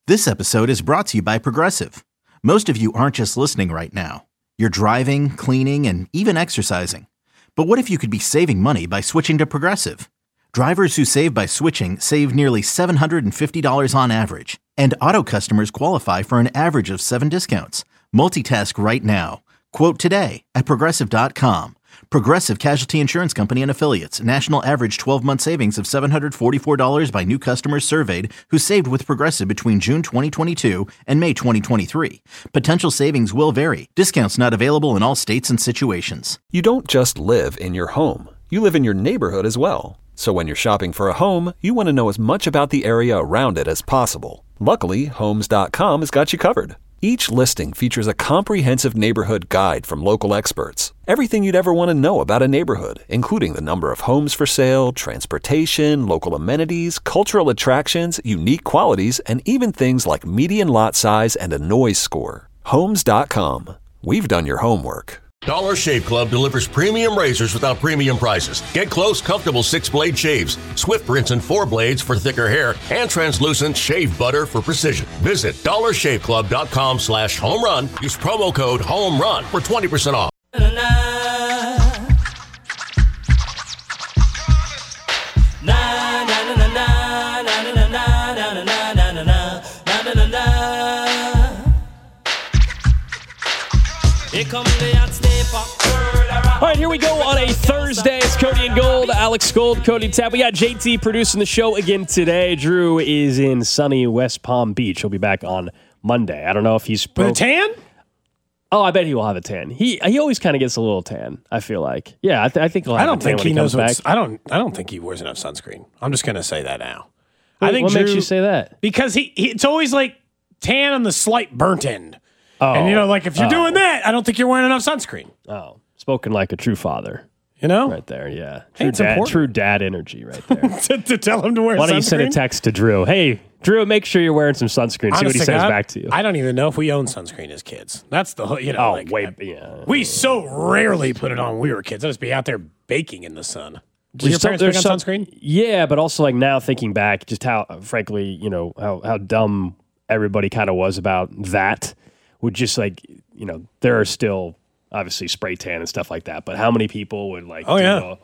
This episode is brought to you by Progressive. Most of you aren't just listening right now. You're driving, cleaning, and even exercising. But what if you could be saving money by switching to Progressive? Drivers who save by switching save nearly $750 on average. And auto customers qualify for an average of 7 discounts. Multitask right now. Quote today at Progressive.com. Progressive Casualty Insurance Company and Affiliates. National average 12-month savings of $744 by new customers surveyed who saved with Progressive between June 2022 and May 2023. Potential savings will vary. Discounts not available in all states and situations. You don't just live in your home. You live in your neighborhood as well. So when you're shopping for a home, you want to know as much about the area around it as possible. Luckily, Homes.com has got you covered. Each listing features a comprehensive neighborhood guide from local experts. Everything you'd ever want to know about a neighborhood, including the number of homes for sale, transportation, local amenities, cultural attractions, unique qualities, and even things like median lot size and a noise score. Homes.com. We've done your homework. Dollar Shave Club delivers premium razors without premium prices. Get close, comfortable 6-blade shaves, swift rinse and 4 blades for thicker hair, and translucent shave butter for precision. Visit dollarshaveclub.com/homerun. Use promo code HOMERUN for 20% off. All right, here we go on a Thursday. It's Cody and Gold, Alex Gold, Cody Tapp. We got JT producing the show again today. Drew is in sunny West Palm Beach. He'll be back on Monday. I don't know if he's with a tan. Oh, I bet he will have a tan. He always kind of gets a little tan, I feel like. Yeah, I think he'll have a tan when he comes back. I don't think he wears enough sunscreen. I'm just going to say that now. I think what makes you say that? Because it's always like tan on the slight burnt end. Oh, and like if you're doing that, I don't think you're wearing enough sunscreen. Oh, spoken like a true father. Right there, yeah. True dad energy right there. to tell him to wear sunscreen? Why don't you send a text to Drew? Hey, Drew, make sure you're wearing some sunscreen. See what he says back to you. I don't even know if we own sunscreen as kids. That's the, yeah. We so rarely put it on when we were kids. I'd just be out there baking in the sun. Did your parents pick on sunscreen? Yeah, but also like now thinking back, just how, frankly, how dumb everybody kind of was about that. Would just there are still obviously spray tan and stuff like that, but how many people would what were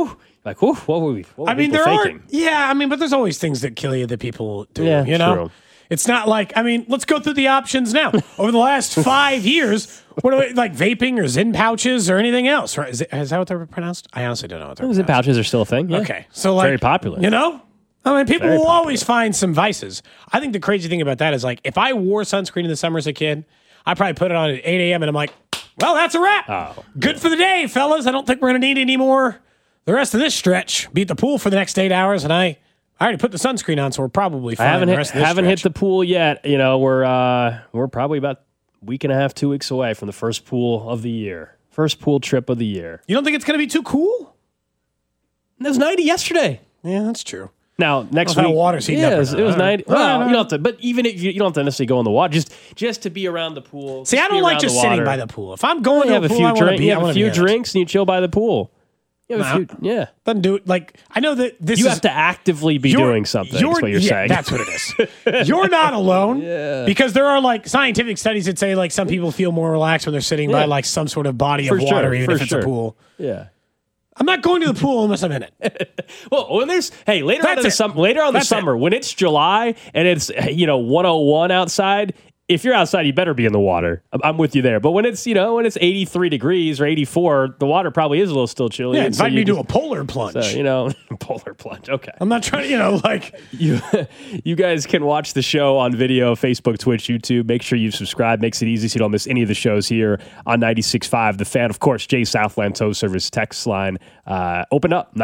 we thinking? But there's always things that kill you that people do, True. It's not like, let's go through the options now. Over the last 5 years, what are like vaping or Zyn pouches or anything else, right? Is that what they're pronounced? I honestly don't know what they're pronounced. Zyn pouches are still a thing, yeah. Okay, so very popular. People will always find some vices. I think the crazy thing about that is if I wore sunscreen in the summer as a kid, I probably put it on at 8 a.m. and I'm like, well, that's a wrap. Oh, good for the day, fellas. I don't think we're going to need any more the rest of this stretch. Be at the pool for the next 8 hours, and I already put the sunscreen on, so we're probably fine. I haven't hit the pool yet. We're probably about a week and a half, 2 weeks away from the first pool of the year. First pool trip of the year. You don't think it's going to be too cool? It was 90 yesterday. Yeah, that's true. Now next week, water's heating up. It was 90. Well, you don't have to. But even if you don't have to necessarily go in the water, just to be around the pool. See, I don't like just sitting by the pool. If I'm going to a pool, you have a few drinks and you chill by the pool. Doesn't do it. I know that this. You have to actively be doing something. That's what you're saying. That's what it is. You're not alone. Because there are scientific studies that say some people feel more relaxed when they're sitting by some sort of body of water, even if it's a pool. Yeah. I'm not going to the pool unless I'm in it. Well, when there's later on the summer when it's July and it's 101 outside, if you're outside, you better be in the water. I'm with you there. But when it's 83 degrees or 84, the water probably is a little still chilly. Yeah, invite me to a polar plunge. So, polar plunge. Okay. I'm not trying to, You guys can watch the show on video, Facebook, Twitch, YouTube. Make sure you subscribe. Makes it easy so you don't miss any of the shows here on 96.5. The Fan, of course, Jay Southland Tow Service text line. Open up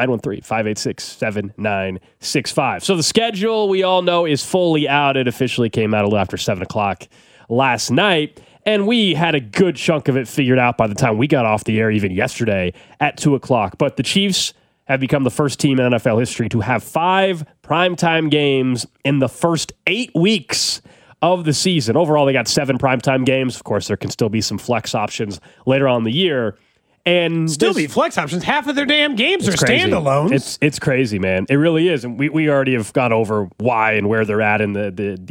913-586-7965. So the schedule we all know is fully out. It officially came out a little after 7 o'clock last night, and we had a good chunk of it figured out by the time we got off the air even yesterday at 2 o'clock. But the Chiefs have become the first team in NFL history to have 5 primetime games in the first 8 weeks of the season. Overall, they got 7 primetime games. Of course, there can still be some flex options later on in the year. And still be flex options. Half of their damn games are standalones. It's crazy, man. It really is. And we already have gone over why and where they're at in the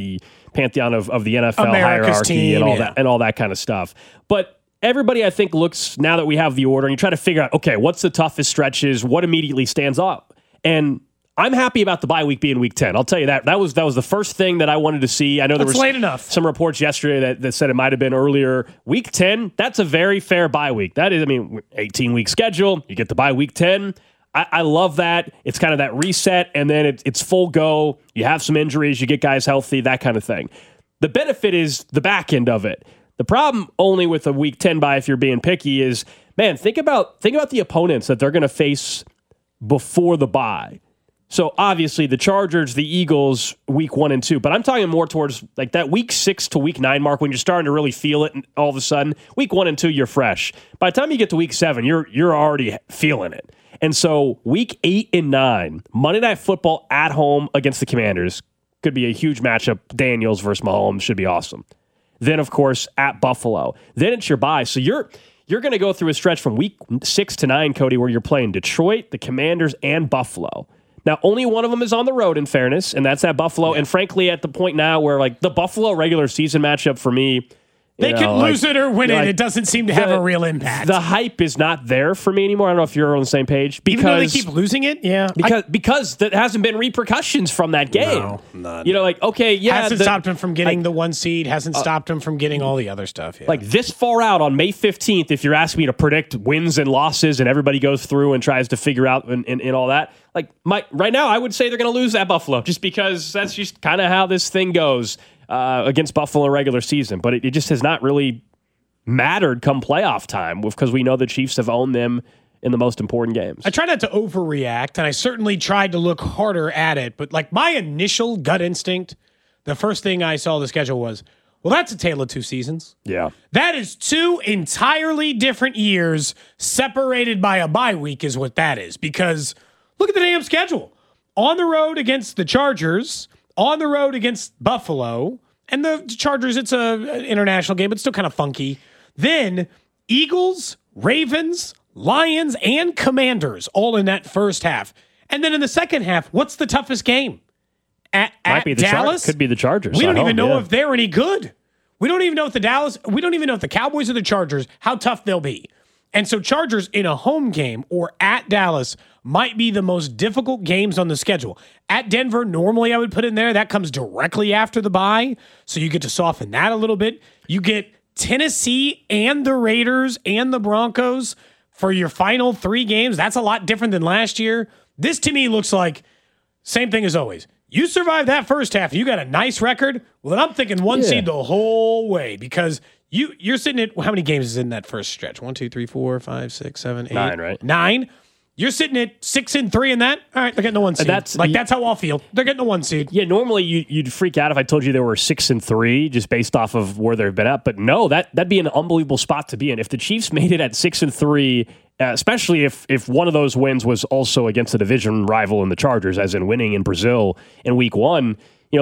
pantheon of the NFL America's hierarchy team, and all that kind of stuff. But everybody, I think, looks, now that we have the order, and you try to figure out, okay, what's the toughest stretches? What immediately stands up? And I'm happy about the bye week being week 10. I'll tell you that. That was the first thing that I wanted to see. I know there was late enough. Some reports yesterday that said it might have been earlier. Week 10, that's a very fair bye week. That is, 18-week schedule. You get the bye week 10. I love that. It's kind of that reset, and then it's full go. You have some injuries. You get guys healthy, that kind of thing. The benefit is the back end of it. The problem only with a week 10 bye, if you're being picky, is, man, think about the opponents that they're going to face before the bye. So obviously the Chargers, the Eagles, week 1 and 2, but I'm talking more towards like that week 6 to week 9 mark when you're starting to really feel it, and all of a sudden week 1 and 2 you're fresh. By the time you get to week 7, you're already feeling it. And so week 8 and 9, Monday Night Football at home against the Commanders could be a huge matchup. Daniels versus Mahomes should be awesome. Then of course at Buffalo. Then it's your bye. So you're going to go through a stretch from week 6 to 9, Cody, where you're playing Detroit, the Commanders, and Buffalo. Now, only one of them is on the road, in fairness, and that's at Buffalo. Yeah. And frankly, at the point now where like the Buffalo regular season matchup for me, they can lose it or win it. It doesn't seem to have a real impact. The hype is not there for me anymore. I don't know if you're on the same page. Because, even though they keep losing it? Yeah. Because there hasn't been repercussions from that game. No, none. Okay, yeah. Hasn't stopped him from getting the 1 seed. Hasn't stopped him from getting all the other stuff. Yeah. Like this far out on May 15th, if you're asking me to predict wins and losses and everybody goes through and tries to figure out and all that, right now I would say they're going to lose at Buffalo just because that's just kind of how this thing goes against Buffalo in regular season. But it just has not really mattered come playoff time because we know the Chiefs have owned them in the most important games. I try not to overreact, and I certainly tried to look harder at it, but like my initial gut instinct, the first thing I saw the schedule was, well, that's a tale of two seasons. Yeah. That is 2 entirely different years separated by a bye week is what that is, because look at the damn schedule. On the road against the Chargers, on the road against Buffalo, and the Chargers, it's an international game, but still kind of funky. Then Eagles, Ravens, Lions, and Commanders all in that first half. And then in the second half, what's the toughest game? At Dallas? Could be the Chargers. We don't even know if they're any good. We don't even know if the Cowboys or the Chargers, how tough they'll be. And so Chargers in a home game or at Dallas might be the most difficult games on the schedule. At Denver, normally I would put in there. That comes directly after the bye, so you get to soften that a little bit. You get Tennessee and the Raiders and the Broncos for your final 3 games. That's a lot different than last year. This to me looks like same thing as always. You survive that first half, you got a nice record. Well, then I'm thinking 1 seed the whole way because you're sitting at how many games is in that first stretch? 1, 2, 3, 4, 5, 6, 7, 8, 9, right? 9. You're sitting at 6 and 3 in that. All right, they're getting the 1 seed. That's how I'll feel. They're getting the 1 seed. Yeah, normally you'd freak out if I told you they were 6 and 3 just based off of where they've been at. But no, that'd be an unbelievable spot to be in. If the Chiefs made it at 6 and 3, especially if one of those wins was also against a division rival in the Chargers, as in winning in Brazil in week 1,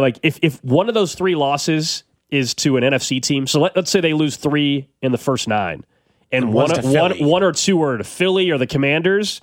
if one of those 3 losses is to an NFC team, so let's say they lose 3 in the first 9, and one or 2 are to Philly or the Commanders.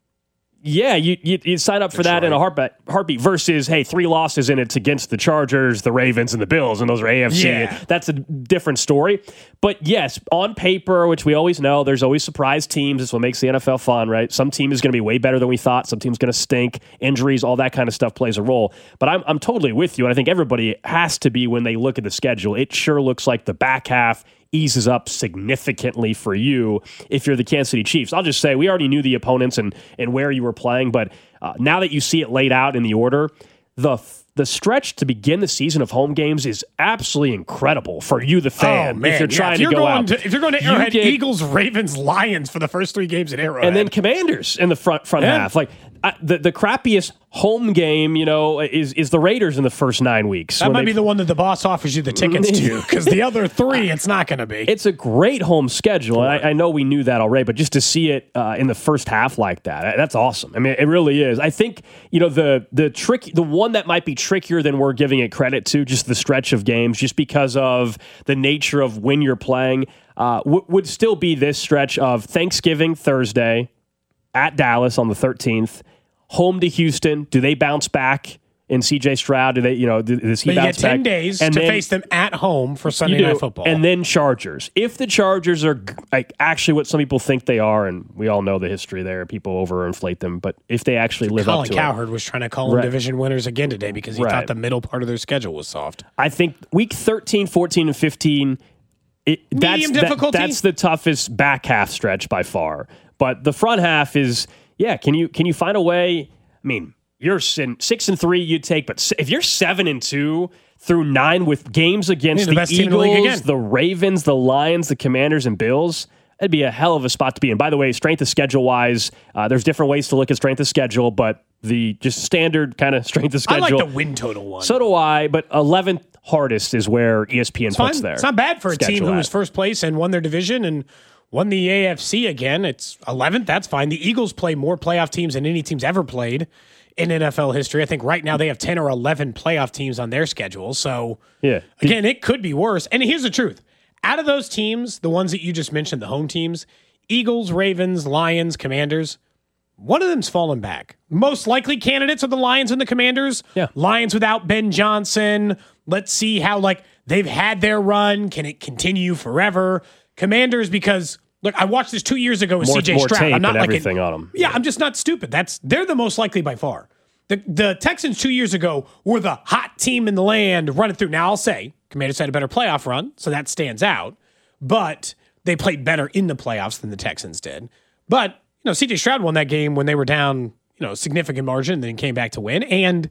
Yeah, you sign up for that in a heartbeat versus, hey, 3 losses and it's against the Chargers, the Ravens, and the Bills, and those are AFC. Yeah. That's a different story. But yes, on paper, which we always know, there's always surprise teams. That's what makes the NFL fun, right? Some team is going to be way better than we thought. Some team's going to stink. Injuries, all that kind of stuff plays a role. But I'm totally with you, and I think everybody has to be when they look at the schedule. It sure looks like the back half eases up significantly for you if you're the Kansas City Chiefs. I'll just say we already knew the opponents and where you were playing, but now that you see it laid out in the order, the stretch to begin the season of home games is absolutely incredible for you, the fan. Oh, man. If you're trying to go out, if you're going to Arrowhead, Eagles, Ravens, Lions for the first 3 games at Arrowhead, and then Commanders in the front half, the crappiest home game, is the Raiders in the first 9 weeks. That might be the one that the boss offers you the tickets to, because the other 3, it's not going to be. It's a great home schedule. And I know we knew that already, but just to see it in the first half like that, that's awesome. I mean, it really is. I think, the one that might be trickier than we're giving it credit to, just the stretch of games, just because of the nature of when you're playing, would still be this stretch of Thanksgiving Thursday at Dallas on the 13th, home to Houston. Do they bounce back in C.J. Stroud? Does he But bounce you back? get 10 days to face them at home for Sunday Night Football. And then Chargers. If the Chargers are like actually what some people think they are, and we all know the history there, people overinflate them, but if they actually live up to Colin Cowherd was trying to call them division winners again today because he thought the middle part of their schedule was soft. I think week 13, 14, and 15, Medium difficulty? That's the toughest back half stretch by far. But the front half is, can you find a way? I mean, you're 6-3, you'd take, but if you're 7-2 through 9 with games against the Eagles, the Ravens, the Lions, the Commanders, and Bills, that'd be a hell of a spot to be in. By the way, strength of schedule wise, there's different ways to look at strength of schedule, but the just standard kind of strength of schedule. I like the win total one. So do I, but 11th hardest is where ESPN puts there. It's not bad for a team who was first place and won their division and won the AFC again. It's 11th. That's fine. The Eagles play more playoff teams than any team's ever played in NFL history. I think right now they have 10 or 11 playoff teams on their schedule. So, again, it could be worse. And here's the truth. Out of those teams, the ones that you just mentioned, the home teams, Eagles, Ravens, Lions, Commanders, one of them's fallen back. Most likely candidates are the Lions and the Commanders. Yeah. Lions without Ben Johnson. Let's see how, they've had their run. Can it continue forever? Commanders, because, look, I watched this 2 years ago with C.J. Stroud. I'm not everything on them. Yeah, I'm just not stupid. They're the most likely by far. The Texans 2 years ago were the hot team in the land running through. Now, I'll say, Commanders had a better playoff run, so that stands out. But they played better in the playoffs than the Texans did. But, C.J. Stroud won that game when they were down, a significant margin, and then came back to win. And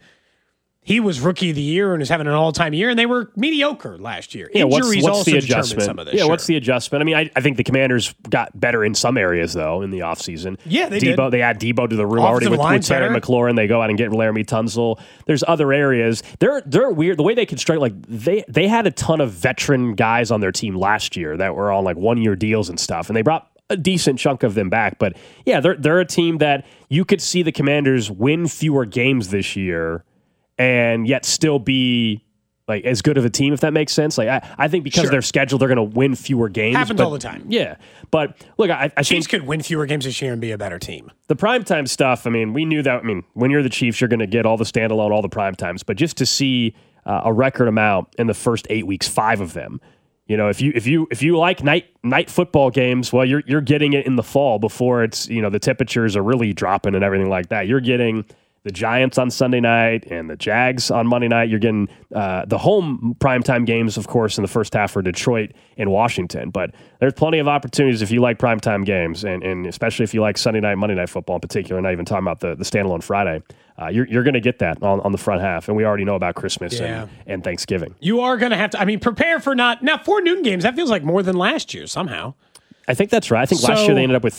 he was rookie of the year and was having an all-time year, and they were mediocre last year. Yeah, Injuries what's also the determined adjustment? some of this. Yeah, what's the adjustment? I mean, I think the Commanders got better in some areas, though, in the offseason. Yeah, they did. They add Debo to the room already with Terry McLaurin. They go out and get Laramie Tunsil. There's other areas. They're weird. The way they construct, they had a ton of veteran guys on their team last year that were on, one-year deals and stuff, and they brought a decent chunk of them back. But, yeah, they're a team that you could see the Commanders win fewer games this year and yet still be as good of a team, if that makes sense. I think because of their schedule, they're going to win fewer games. Happens all the time. Yeah. But look, I Chiefs think could win fewer games this year and be a better team. The primetime stuff, we knew that. When you're the Chiefs, you're going to get all the standalone, all the primetimes. But just to see a record amount in the first 8 weeks, 5 of them. If you like night football games, well, you're getting it in the fall before it's the temperatures are really dropping and everything like that. You're getting the Giants on Sunday night and the Jags on Monday night. You're getting the home primetime games, of course, in the first half for Detroit and Washington. But there's plenty of opportunities if you like primetime games, and especially if you like Sunday night, Monday night football in particular, not even talking about the standalone Friday. You're going to get that on the front half, and we already know about Christmas and Thanksgiving. You are going to have to, prepare for now 4 noon games. That feels like more than last year somehow. I think that's right. I think last year they ended up with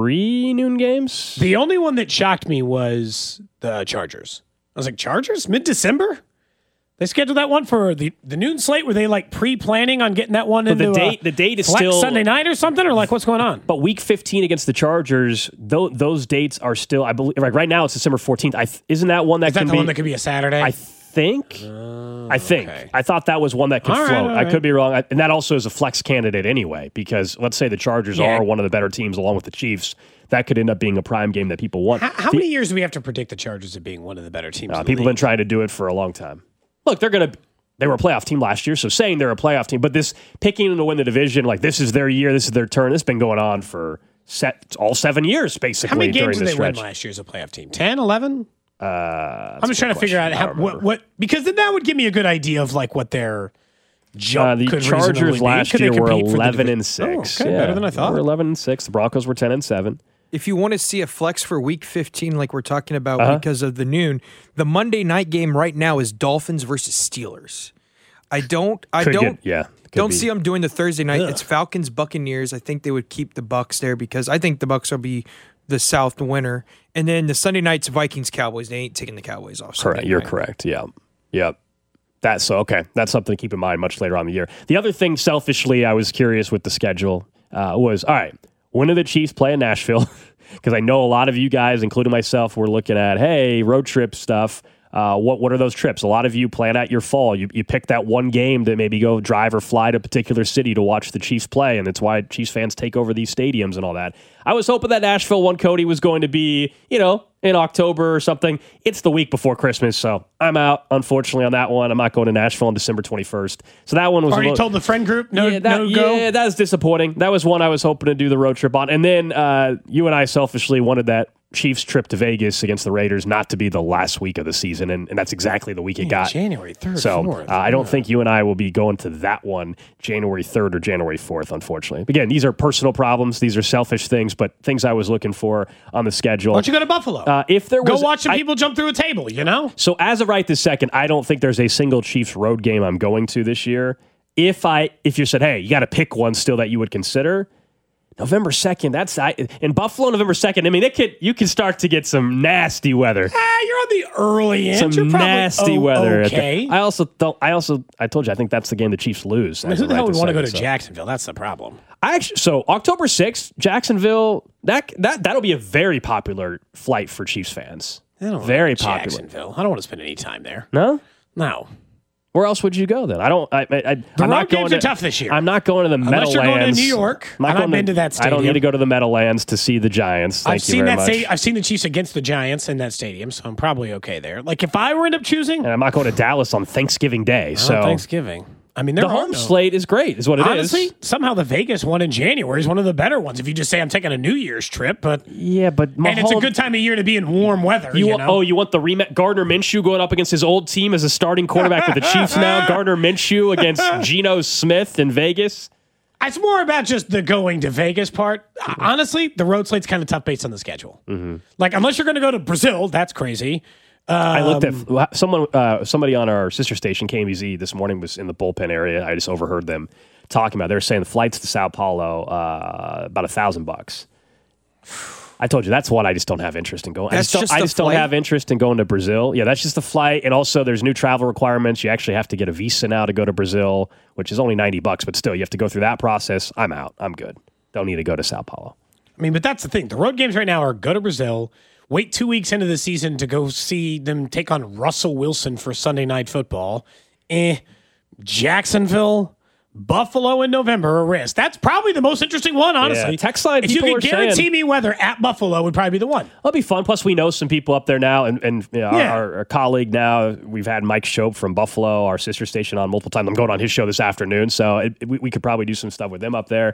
3 noon games. The only one that shocked me was the Chargers. I was like, Chargers? Mid-December? They scheduled that one for the noon slate? Were they pre-planning on getting that one into the date is still Sunday night or something? Or what's going on? But week 15 against the Chargers, those dates are still, I believe, right now it's December 14th. Isn't that one that one that could be a Saturday? I think. Okay. I thought that was one that could float. All right. I could be wrong. And that also is a flex candidate anyway, because let's say the Chargers are one of the better teams along with the Chiefs. That could end up being a prime game that people want. How many years do we have to predict the Chargers as being one of the better teams? People have been trying to do it for a long time. Look, they were a playoff team last year, so saying they're a playoff team, but this picking them to win the division, this is their year, this is their turn, this has been going on for all 7 years, basically. How many games during did this they stretch. win last year as a playoff team? 10, 11? I'm just trying to figure out what because then that would give me a good idea of what their jump could Chargers last year were 11-6. Oh, okay, better than I thought. They were 11-6. The Broncos were 10-7. If you want to see a flex for Week 15, like we're talking about because of the noon, the Monday night game right now is Dolphins versus Steelers. I don't see them doing the Thursday night. It's Falcons Buccaneers. I think they would keep the Bucs there because I think the Bucs will be the South winner. And then the Sunday night's Vikings Cowboys. They ain't taking the Cowboys off. Correct. You're correct. Yeah. Yep. That's something to keep in mind much later on in the year. The other thing, selfishly, I was curious with the schedule was, all right, when do the Chiefs play in Nashville? Because I know a lot of you guys, including myself, were looking at, hey, road trip stuff. What are those trips? A lot of you plan out your fall. You pick that one game to maybe go drive or fly to a particular city to watch the Chiefs play, and that's why Chiefs fans take over these stadiums and all that. I was hoping that Nashville one, Cody, was going to be, in October or something. It's the week before Christmas, so I'm out, unfortunately, on that one. I'm not going to Nashville on December 21st. So that one was already told the friend group no go? Yeah, that was disappointing. That was one I was hoping to do the road trip on. And then you and I selfishly wanted that Chiefs trip to Vegas against the Raiders not to be the last week of the season, and that's exactly the week it got. January 3rd, so 4th. I don't think you and I will be going to that one January 3rd or January 4th, unfortunately. Again, these are personal problems. These are selfish things, but things I was looking for on the schedule. Why don't you go to Buffalo? Go watch some people jump through a table, So as of right this second, I don't think there's a single Chiefs road game I'm going to this year. If you said, hey, you got to pick one still that you would consider, November 2nd, in Buffalo, November 2nd, I mean, you can start to get some nasty weather. You're on the early end. Some nasty weather. Okay. I told you, I think that's the game the Chiefs lose. Who the hell would want to go to Jacksonville? That's the problem. So October 6th, Jacksonville, that'll be a very popular flight for Chiefs fans. Very popular. Jacksonville. I don't want to spend any time there. No? No. Where else would you go then? The road games are tough this year. I'm not going to the Meadowlands. Unless you're going to New York, and I've been to that stadium. I don't need to go to the Meadowlands to see the Giants. I've seen the Chiefs against the Giants in that stadium, so I'm probably okay there. Like if I were end up choosing, and I'm not going to Dallas on Thanksgiving Day. Thanksgiving. I mean, the home slate is great, is what it is. Honestly, somehow the Vegas one in January is one of the better ones. If you just say I'm taking a New Year's trip, and it's a good time of year to be in warm weather. You want the rematch? Gardner Minshew going up against his old team as a starting quarterback with the Chiefs now. Gardner Minshew against Geno Smith in Vegas. It's more about just the going to Vegas part. Honestly, the road slate's kind of tough based on the schedule. Mm-hmm. Like unless you're going to go to Brazil, that's crazy. I looked at somebody on our sister station, KMBZ, this morning was in the bullpen area. I just overheard them talking about it. They were saying the flights to Sao Paulo, about $1,000. I told you, that's one I just don't have interest in going. I just don't have interest in going to Brazil. Yeah, that's just a flight. And also there's new travel requirements. You actually have to get a visa now to go to Brazil, which is only $90, but still you have to go through that process. I'm out. I'm good. Don't need to go to Sao Paulo. I mean, but that's the thing. The road games right now are go to Brazil, wait 2 weeks into the season to go see them take on Russell Wilson for Sunday Night Football. Jacksonville, Buffalo in November, a risk. That's probably the most interesting one, honestly. Yeah. Text line, if you could guarantee me weather at Buffalo would probably be the one. That'll be fun. Plus, we know some people up there now, and our colleague now, we've had Mike Shope from Buffalo, our sister station, on multiple times. I'm going on his show this afternoon, so we could probably do some stuff with them up there.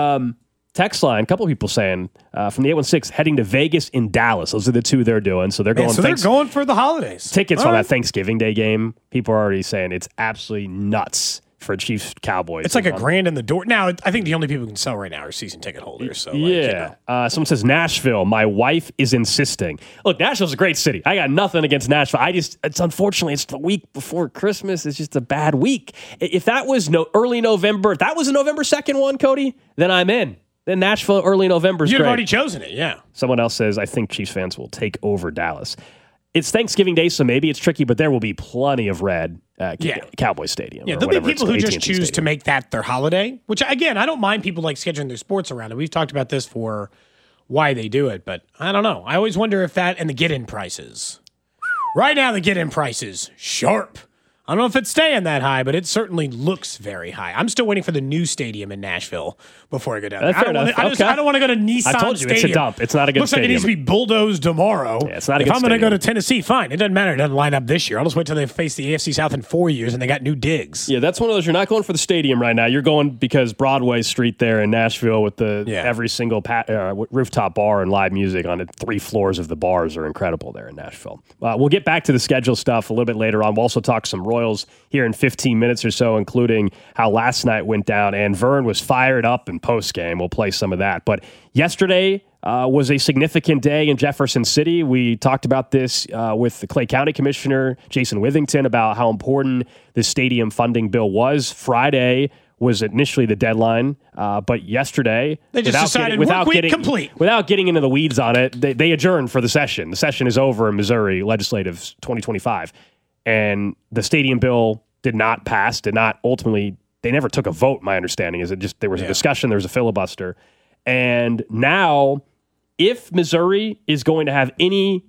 Text line, a couple of people saying from the 816, heading to Vegas and Dallas. Those are the two they're doing. So they're going. They're going for the holidays. Tickets on that Thanksgiving Day game. People are already saying it's absolutely nuts for Chiefs Cowboys. It's like $1,000 in the door. Now, I think the only people who can sell right now are season ticket holders. So someone says Nashville. My wife is insisting. Look, Nashville's a great city. I got nothing against Nashville. Unfortunately, it's the week before Christmas. It's just a bad week. If that was early November, if that was a November 2nd one, Cody, then I'm in. Then Nashville early November is great. You've already chosen it, yeah. Someone else says, I think Chiefs fans will take over Dallas. It's Thanksgiving Day, so maybe it's tricky, but there will be plenty of red at Cowboy Stadium. Yeah, there'll be people who just choose to make that their holiday, which, again, I don't mind people like scheduling their sports around it. We've talked about this for why they do it, but I don't know. I always wonder if that and the get-in prices. Right now, the get-in prices, sharp. I don't know if it's staying that high, but it certainly looks very high. I'm still waiting for the new stadium in Nashville before I go down there. I don't want to go to Nissan Stadium. I told you, it's a dump. It's not a good Looks stadium. Looks like it needs to be bulldozed tomorrow. Yeah, it's not a good stadium. If I'm going to go to Tennessee, fine. It doesn't matter. It doesn't line up this year. I'll just wait till they face the AFC South in 4 years and they got new digs. Yeah, that's one of those. You're not going for the stadium right now. You're going because Broadway Street there in Nashville with every single rooftop bar and live music on it. 3 floors of the bars are incredible there in Nashville. We'll get back to the schedule stuff a little bit later on. We'll also talk some Royals here in 15 minutes or so, including how last night went down. And Vern was fired up in postgame. We'll play some of that. But yesterday was a significant day in Jefferson City. We talked about this with the Clay County Commissioner, Jason Withington, about how important the stadium funding bill was. Friday was initially the deadline, but yesterday, they just decided work week complete. Without getting into the weeds on it, they adjourned for the session. The session is over in Missouri Legislative 2025. And the stadium bill did not pass, ultimately, they never took a vote, my understanding is it just there was a discussion, there was a filibuster. And now, if Missouri is going to have any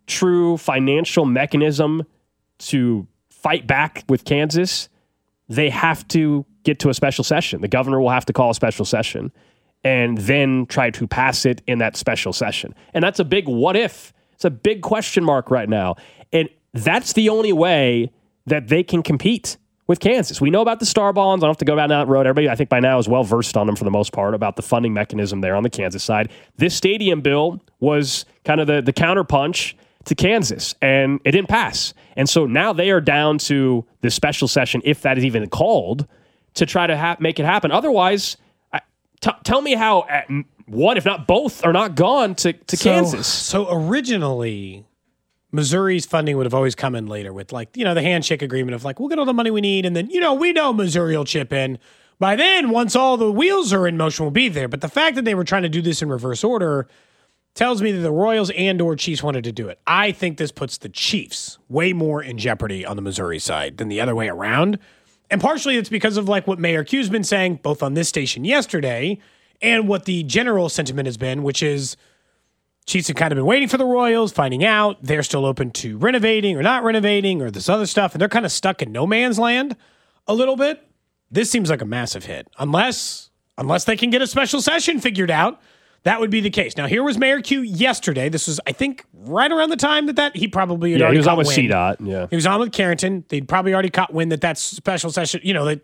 true financial mechanism to fight back with Kansas, they have to get to a special session. The governor will have to call a special session and then try to pass it in that special session. And that's a big what if. It's a big question mark right now. And that's the only way that they can compete with Kansas. We know about the Star Bonds. I don't have to go down that road. Everybody, I think, by now is well versed on them for the most part about the funding mechanism there on the Kansas side. This stadium bill was kind of the counterpunch to Kansas, and it didn't pass. And so now they are down to the special session, if that is even called, to try to make it happen. Otherwise, tell me how one, if not both, are not gone to Kansas. So originally, Missouri's funding would have always come in later with the handshake agreement of we'll get all the money we need. And then, we know Missouri will chip in. By then, once all the wheels are in motion, we'll be there. But the fact that they were trying to do this in reverse order tells me that the Royals and or Chiefs wanted to do it. I think this puts the Chiefs way more in jeopardy on the Missouri side than the other way around. And partially it's because of what Mayor Q's been saying, both on this station yesterday and what the general sentiment has been, which is Chiefs have kind of been waiting for the Royals, finding out they're still open to renovating or not renovating or this other stuff. And they're kind of stuck in no man's land a little bit. This seems like a massive hit. Unless they can get a special session figured out, that would be the case. Now, here was Mayor Q yesterday. This was, I think, right around the time that he probably had already caught wind. He was on with CDOT, yeah. He was on with Carrington. They'd probably already caught wind that special session,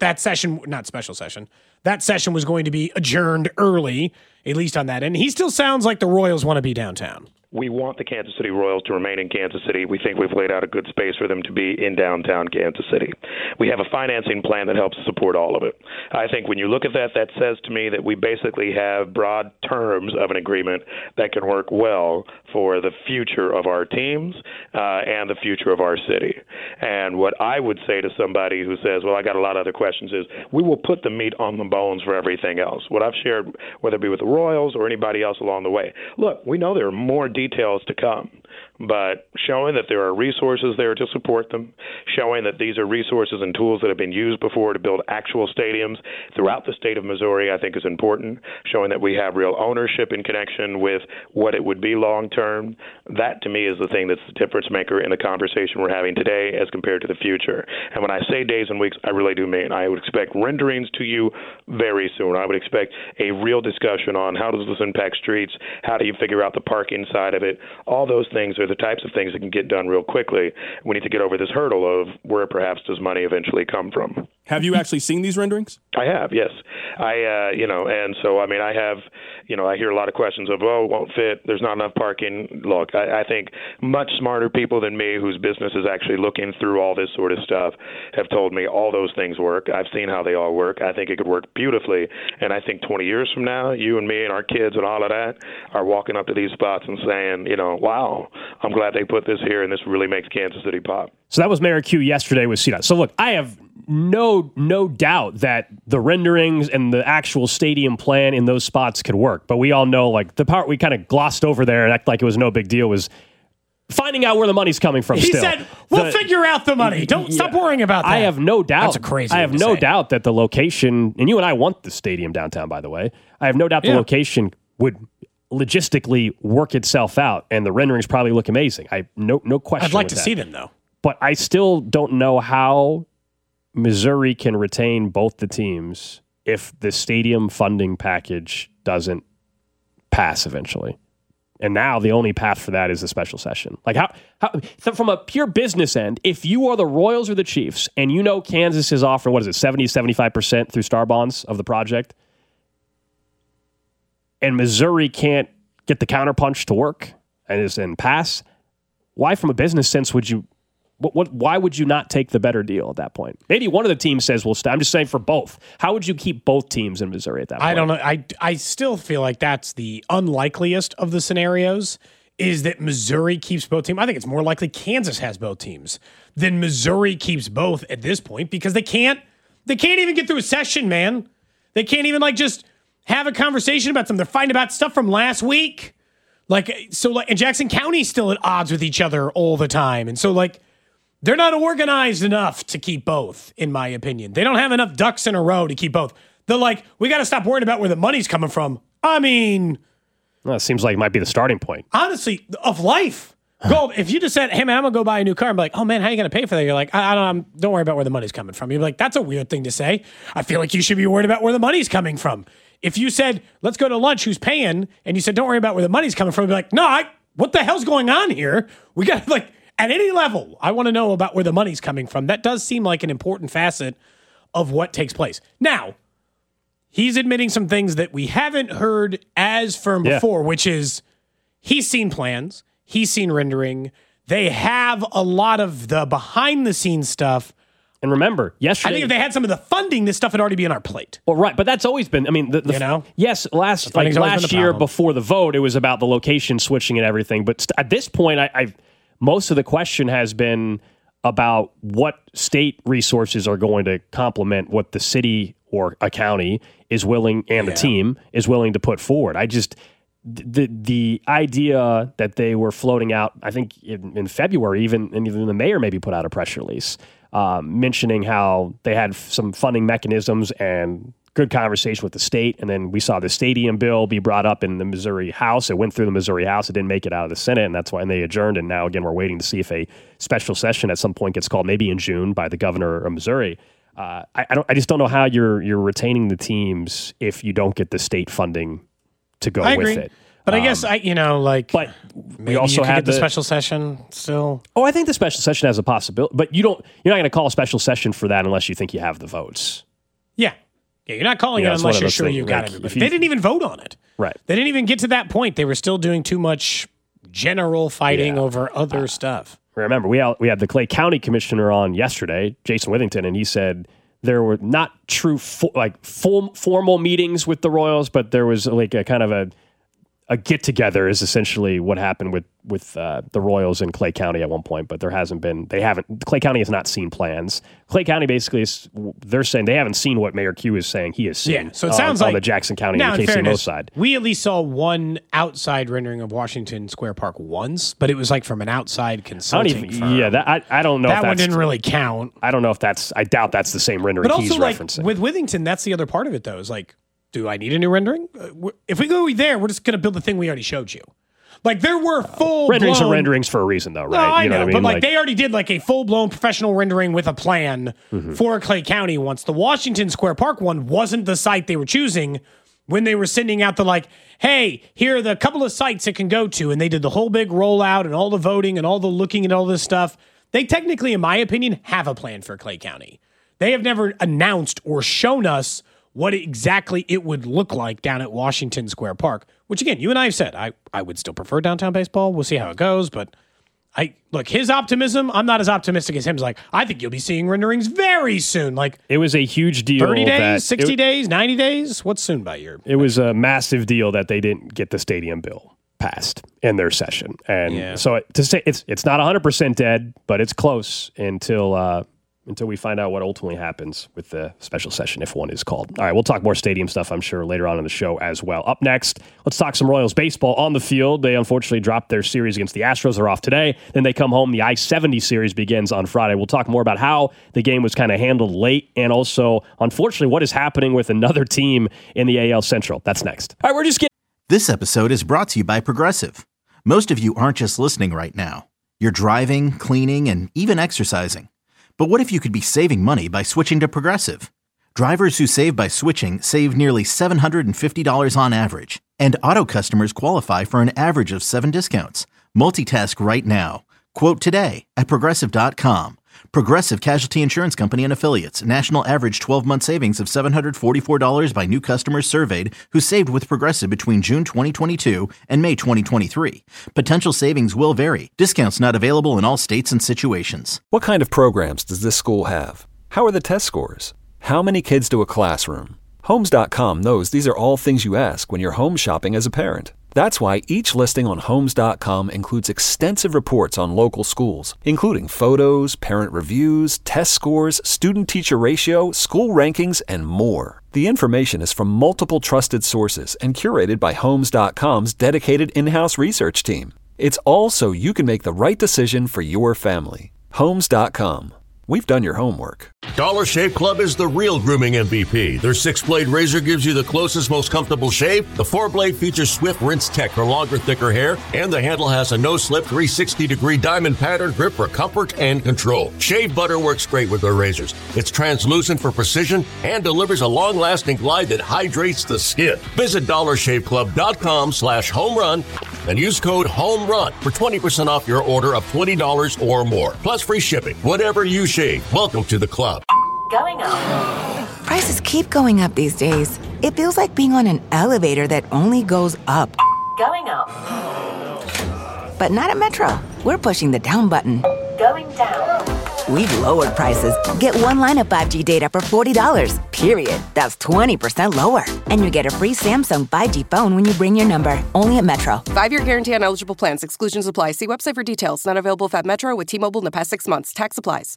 that session was going to be adjourned early, at least on that end. He still sounds like the Royals want to be downtown. We want the Kansas City Royals to remain in Kansas City. We think we've laid out a good space for them to be in downtown Kansas City. We have a financing plan that helps support all of it. I think when you look at that says to me that we basically have broad terms of an agreement that can work well for the future of our teams and the future of our city. And what I would say to somebody who says, well, I got a lot of other questions, is we will put the meat on the bones for everything else. What I've shared, whether it be with the Royals or anybody else along the way. Look, we know there are more details to come, but showing that there are resources there to support them, showing that these are resources and tools that have been used before to build actual stadiums throughout the state of Missouri, I think is important, showing that we have real ownership in connection with what it would be long term. That to me is the thing that's the difference maker in the conversation we're having today as compared to the future. And when I say days and weeks, I really do mean I would expect renderings to you very soon. I would expect a real discussion on how does this impact streets, how do you figure out the parking side of it. All those things are the types of things that can get done real quickly. We need to get over this hurdle of where perhaps does money eventually come from. Have you actually seen these renderings? I have, yes. And so, I have, I hear a lot of questions of, it won't fit, there's not enough parking. Look, I think much smarter people than me whose business is actually looking through all this sort of stuff have told me all those things work. I've seen how they all work. I think it could work beautifully. And I think 20 years from now, you and me and our kids and all of that are walking up to these spots and saying, wow, I'm glad they put this here and this really makes Kansas City pop. So that was Mayor Q yesterday with CDOT. So look, I have no doubt that the renderings and the actual stadium plan in those spots could work. But we all know, the part we kind of glossed over there and act like it was no big deal was finding out where the money's coming from. He said, we'll figure out the money. Stop worrying about that. I have no doubt. That's a crazy I have no doubt that the location, and you and I want the stadium downtown, by the way. I have no doubt the location would logistically work itself out, and the renderings probably look amazing. No question. I'd like to see them, though. But I still don't know how Missouri can retain both the teams if the stadium funding package doesn't pass eventually. And now the only path for that is a special session. How from a pure business end, if you are the Royals or the Chiefs and you know Kansas is offering, 70-75% through Star Bonds of the project, and Missouri can't get the counterpunch to work and pass, why from a business sense would you why would you not take the better deal at that point? Maybe one of the teams says, well, I'm just saying for both. How would you keep both teams in Missouri at that point? I don't know. I still feel like that's the unlikeliest of the scenarios, is that Missouri keeps both teams. I think it's more likely Kansas has both teams than Missouri keeps both at this point, because they can't even get through a session, man. They can't even just have a conversation about them. They're fighting about stuff from last week. And Jackson County's still at odds with each other all the time. And so they're not organized enough to keep both, in my opinion. They don't have enough ducks in a row to keep both. They're we got to stop worrying about where the money's coming from. I mean, well, it seems like it might be the starting point. Honestly, of life. Gold, if you just said, hey, man, I'm going to go buy a new car, I'm like, oh, man, how are you going to pay for that? You're like, don't worry about where the money's coming from. You're like, that's a weird thing to say. I feel like you should be worried about where the money's coming from. If you said, let's go to lunch, who's paying? And you said, don't worry about where the money's coming from. You'd be like, no, what the hell's going on here? We got like, at any level, I want to know about where the money's coming from. That does seem like an important facet of what takes place. Now, he's admitting some things that we haven't heard as firm before, which is he's seen plans. He's seen rendering. They have a lot of the behind-the-scenes stuff. And remember, yesterday... I think if they had some of the funding, this stuff would already be on our plate. Well, right, but that's always been... I mean, yes, last year before the vote, it was about the location switching and everything. But at this point, most of the question has been about what state resources are going to complement what the city or a county is willing, and the team is willing to put forward. The idea that they were floating out, I think in February, even the mayor maybe put out a press release mentioning how they had some funding mechanisms and good conversation with the state. And then we saw the stadium bill be brought up in the Missouri House. It went through the Missouri House. It didn't make it out of the Senate, and that's why they adjourned. And now, again, we're waiting to see if a special session at some point gets called, maybe in June, by the governor of Missouri. I just don't know how you're retaining the teams if you don't get the state funding to go with it. But I guess but we also had the special session still. Oh, I think the special session has a possibility, but you're not going to call a special session for that unless you think you have the votes. Yeah, you're not calling it unless you're sure you got everybody. They didn't even vote on it. Right. They didn't even get to that point. They were still doing too much general fighting over other stuff. Remember, we had the Clay County Commissioner on yesterday, Jason Withington, and he said there were not true formal meetings with the Royals, but there was like a kind of a get together is essentially what happened with the Royals in Clay County at one point, but Clay County has not seen plans. Clay County basically they're saying they haven't seen what Mayor Q is saying he has seen. Yeah, so it sounds like on the Jackson County and KCMO side. We at least saw one outside rendering of Washington Square Park once, but it was like from an outside consulting firm. Yeah, I don't know that one didn't really count. I don't know if I doubt that's the same rendering he's referencing. With Withington, that's the other part of it though, is like, do I need a new rendering? If we go there, we're just going to build the thing we already showed you. Like there were full renderings are renderings for a reason, though, right? No, I know what I mean? But they already did like a full blown professional rendering with a plan for Clay County once. The Washington Square Park one wasn't the site they were choosing when they were sending out the hey, here are the couple of sites it can go to, and they did the whole big rollout and all the voting and all the looking at all this stuff. They technically, in my opinion, have a plan for Clay County. They have never announced or shown us what exactly it would look like down at Washington Square Park, which, again, you and I have said, I would still prefer downtown baseball. We'll see how it goes, but look, his optimism, I'm not as optimistic as him. It's I think you'll be seeing renderings very soon. It was a huge deal. 30 days, 60 days, 90 days? What's soon by year? It was a massive deal that they didn't get the stadium bill passed in their session. And so to say it's not 100% dead, but it's close until we find out what ultimately happens with the special session, if one is called. All right, we'll talk more stadium stuff, I'm sure, later on in the show as well. Up next, let's talk some Royals baseball on the field. They unfortunately dropped their series against the Astros. They're off today. Then they come home. The I-70 series begins on Friday. We'll talk more about how the game was kind of handled late and also, unfortunately, what is happening with another team in the AL Central. That's next. All right, we're just getting... This episode is brought to you by Progressive. Most of you aren't just listening right now. You're driving, cleaning, and even exercising. But what if you could be saving money by switching to Progressive? Drivers who save by switching save nearly $750 on average, and auto customers qualify for an average of 7 discounts. Multitask right now. Quote today at Progressive.com. Progressive Casualty Insurance Company and Affiliates. National average 12-month savings of $744 by new customers surveyed who saved with Progressive between June 2022 and May 2023. Potential savings will vary. Discounts not available in all states and situations. What kind of programs does this school have? How are the test scores? How many kids do a classroom? Homes.com knows these are all things you ask when you're home shopping as a parent. That's why each listing on Homes.com includes extensive reports on local schools, including photos, parent reviews, test scores, student-teacher ratio, school rankings, and more. The information is from multiple trusted sources and curated by Homes.com's dedicated in-house research team. It's all so you can make the right decision for your family. Homes.com. we've done your homework. Dollar Shave Club is the real grooming MVP. Their 6-blade razor gives you the closest, most comfortable shave. The 4-blade features swift rinse tech for longer, thicker hair, and the handle has a no-slip 360-degree diamond pattern grip for comfort and control. Shave butter works great with their razors. It's translucent for precision and delivers a long-lasting glide that hydrates the skin. Visit DollarShaveClub.com/homerun and use code HOMERUN for 20% off your order of $20 or more. Plus free shipping. Whatever you shave, welcome to the club. Going up. Prices keep going up these days. It feels like being on an elevator that only goes up. Going up. But not at Metro. We're pushing the down button. Going down. We've lowered prices. Get one line of 5G data for $40, period. That's 20% lower. And you get a free Samsung 5G phone when you bring your number. Only at Metro. 5-year guarantee on eligible plans. Exclusions apply. See website for details. Not available at Metro with T-Mobile in the past 6 months. Tax applies.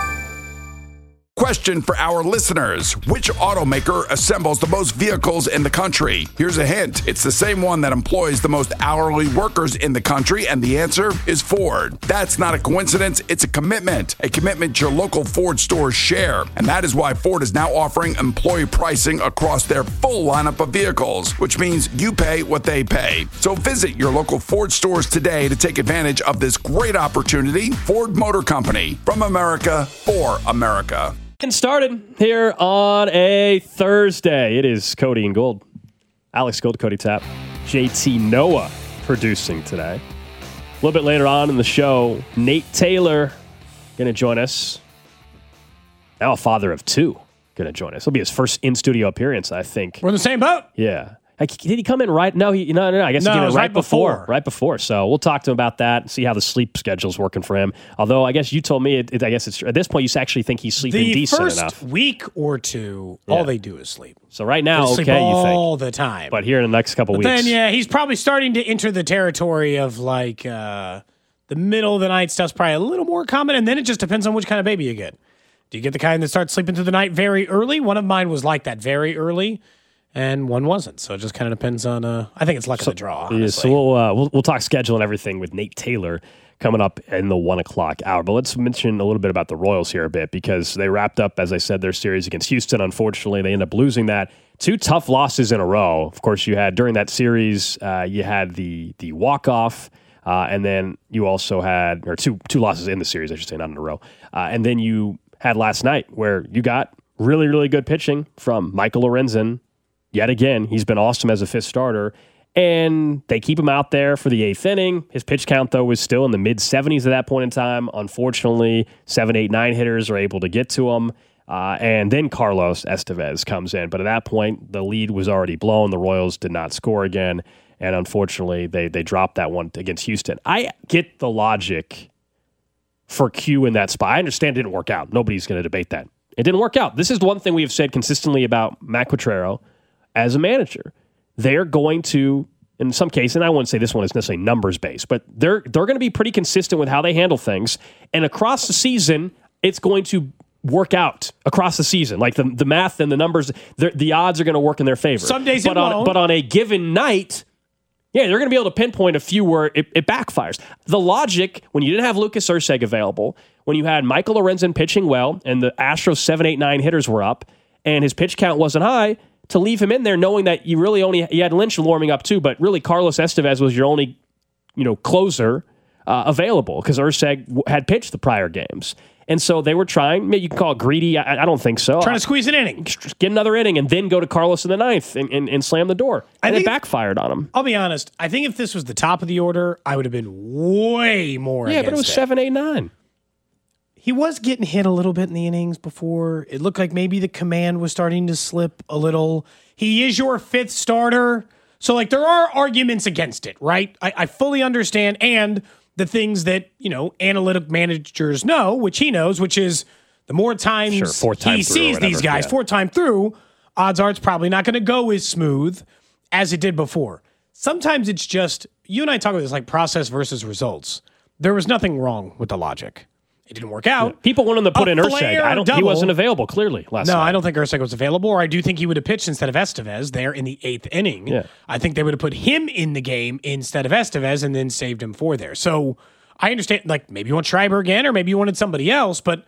Question for our listeners. Which automaker assembles the most vehicles in the country? Here's a hint. It's the same one that employs the most hourly workers in the country, and the answer is Ford. That's not a coincidence. It's a commitment your local Ford stores share. And that is why Ford is now offering employee pricing across their full lineup of vehicles, which means you pay what they pay. So visit your local Ford stores today to take advantage of this great opportunity. Ford Motor Company, from America for America. And started here on a Thursday. It is Cody and Gold. Alex Gold, Cody Tapp, JT Noah producing today. A little bit later on in the show, Nate Taylor going to join us. Now a father of 2 going to join us. It'll be his first in-studio appearance, I think. We're in the same boat. Yeah. Did he come in right? No, no. I guess he came in right before. Right before. So we'll talk to him about that and see how the sleep schedule's working for him. Although I guess you told me, I guess it's at this point you actually think he's sleeping decent enough. The first week or two, all they do is sleep. So right now, they sleep all the time. But here in the next couple weeks, then he's probably starting to enter the territory of like the middle of the night stuff's probably a little more common, and then it just depends on which kind of baby you get. Do you get the kind that starts sleeping through the night very early? One of mine was like that, very early. And one wasn't, so it just kind of depends on. I think it's luck of the draw. Honestly. Yeah, so we'll talk schedule and everything with Nate Taylor coming up in the 1 o'clock hour. But let's mention a little bit about the Royals here a bit because they wrapped up, as I said, their series against Houston. Unfortunately, they ended up losing that. 2 tough losses in a row. Of course, you had during that series, you had the walk off, and then you also had two losses in the series, I should say, not in a row. And then you had last night where you got really, really good pitching from Michael Lorenzen. Yet again, he's been awesome as a 5th starter, and they keep him out there for the 8th inning. His pitch count, though, was still in the mid-70s at that point in time. Unfortunately, 7, 8, 9 hitters are able to get to him, and then Carlos Estevez comes in. But at that point, the lead was already blown. The Royals did not score again, and unfortunately, they dropped that one against Houston. I get the logic for Q in that spot. I understand it didn't work out. Nobody's going to debate that. It didn't work out. This is one thing we have said consistently about Matt Quatraro. As a manager, they're going to, in some cases, and I wouldn't say this one is necessarily numbers-based, but they're going to be pretty consistent with how they handle things. And across the season, it's going to work out across the season. Like the math and the numbers, the odds are going to work in their favor. Some days it won't. But on a given night, they're going to be able to pinpoint a few where it backfires. The logic, when you didn't have Lucas Erceg available, when you had Michael Lorenzen pitching well, and the Astros 7, 8, 9 hitters were up, and his pitch count wasn't high, to leave him in there knowing that you had Lynch warming up too, but really Carlos Estevez was your only, closer available because Erceg had pitched the prior games. And so they were trying, maybe you can call it greedy. I don't think so. Trying to squeeze an inning. Get another inning and then go to Carlos in the 9th and slam the door. And it backfired on him. I'll be honest. I think if this was the top of the order, I would have been way more against it. Yeah, but it was 7, 8, 9. He was getting hit a little bit in the innings before. It looked like maybe the command was starting to slip a little. He is your 5th starter. So, there are arguments against it, right? I fully understand. And the things that, analytic managers know, which he knows, which is the more times he sees these guys, 4 times through, odds are it's probably not going to go as smooth as it did before. Sometimes it's just, you and I talk about this like process versus results. There was nothing wrong with the logic. It didn't work out. Yeah. People wanted to put in Erceg. He wasn't available, clearly, last night. No, I don't think Erceg was available, or I do think he would have pitched instead of Estevez there in the 8th inning. Yeah. I think they would have put him in the game instead of Estevez and then saved him for there. So I understand, maybe you want Schreiber again, or maybe you wanted somebody else, but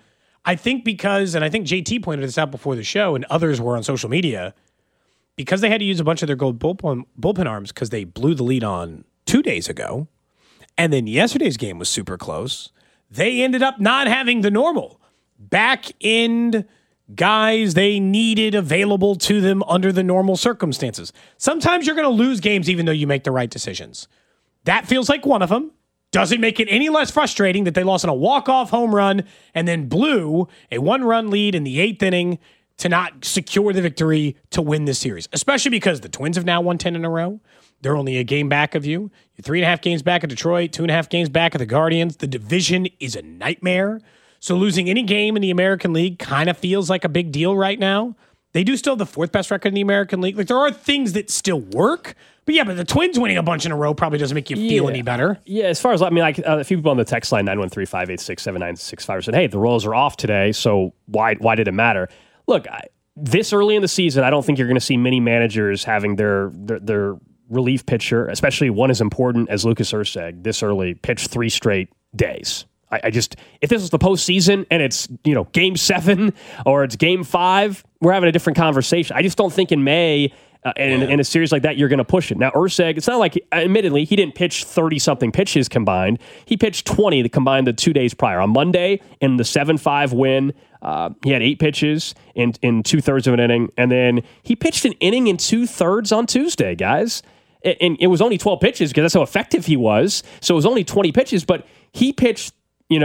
I think because, and I think JT pointed this out before the show, and others were on social media, because they had to use a bunch of their gold bullpen arms because they blew the lead on 2 days ago, and then yesterday's game was super close, they ended up not having the normal back-end guys they needed available to them under the normal circumstances. Sometimes you're going to lose games even though you make the right decisions. That feels like one of them. Doesn't make it any less frustrating that they lost on a walk-off home run and then blew a 1-run lead in the 8th inning to not secure the victory to win this series, especially because the Twins have now won 10 in a row. They're only a game back of you. You're 3.5 games back of Detroit, 2.5 games back of the Guardians. The division is a nightmare. So losing any game in the American League kind of feels like a big deal right now. They do still have the 4th best record in the American League. Like, there are things that still work. But yeah, but the Twins winning a bunch in a row probably doesn't make you feel any better. Yeah, as far as, a few people on the text line, 913-586-7965, said, hey, the Royals are off today, so why did it matter? Look, this early in the season, I don't think you're going to see many managers having their relief pitcher, especially one as important as Lucas Erceg, this early, pitch 3 straight days. I just, if this was the postseason and it's, game 7 or it's game 5, we're having a different conversation. I just don't think in May, in a series like that, you're going to push it. Now, Erceg, it's not like, admittedly, he didn't pitch 30-something pitches combined. He pitched 20 combined the 2 days prior. On Monday, in the 7-5 win, he had 8 pitches in 2/3 of an inning, and then he pitched an inning in 2/3 on Tuesday, guys. And it was only 12 pitches because that's how effective he was. So it was only 20 pitches, but he pitched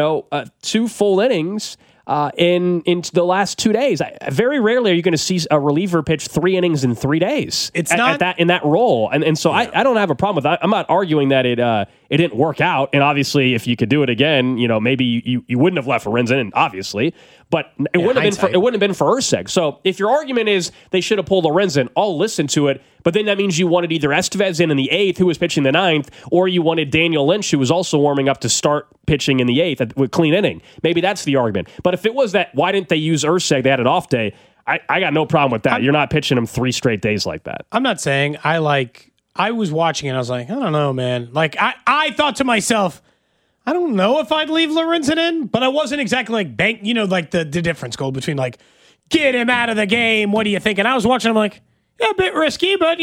2 full innings in the last 2 days. Very rarely are you going to see a reliever pitch 3 innings in 3 days. It's not in that role, and so I don't have a problem with that. I'm not arguing that it didn't work out. And obviously, if you could do it again, maybe you wouldn't have left Lorenzen in, obviously, but it wouldn't have been for Erceg. So if your argument is they should have pulled Lorenzen, I'll listen to it. But then that means you wanted either Estevez in the 8th, who was pitching the 9th, or you wanted Daniel Lynch, who was also warming up to start pitching in the 8th with clean inning. Maybe that's the argument. But if it was that, why didn't they use Erceg? They had an off day. I got no problem with that. You're not pitching him 3 straight days like that. I'm not saying I was watching it. I was like, I don't know, man. Like, I thought to myself, I don't know if I'd leave Lorenzen in, but I wasn't exactly like like the difference goal between like, get him out of the game. What do you think? And I was watching, I'm like, yeah, a bit risky, but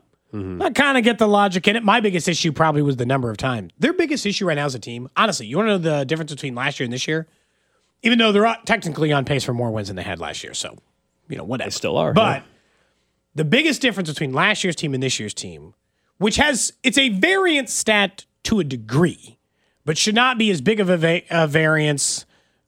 I kind of get the logic in it. My biggest issue probably was the number of times. Their biggest issue right now as a team, honestly, you want to know the difference between last year and this year? Even though they're technically on pace for more wins than they had last year. So, whatever. They still are. But the biggest difference between last year's team and this year's team, which it's a variance stat to a degree, but should not be as big of a variance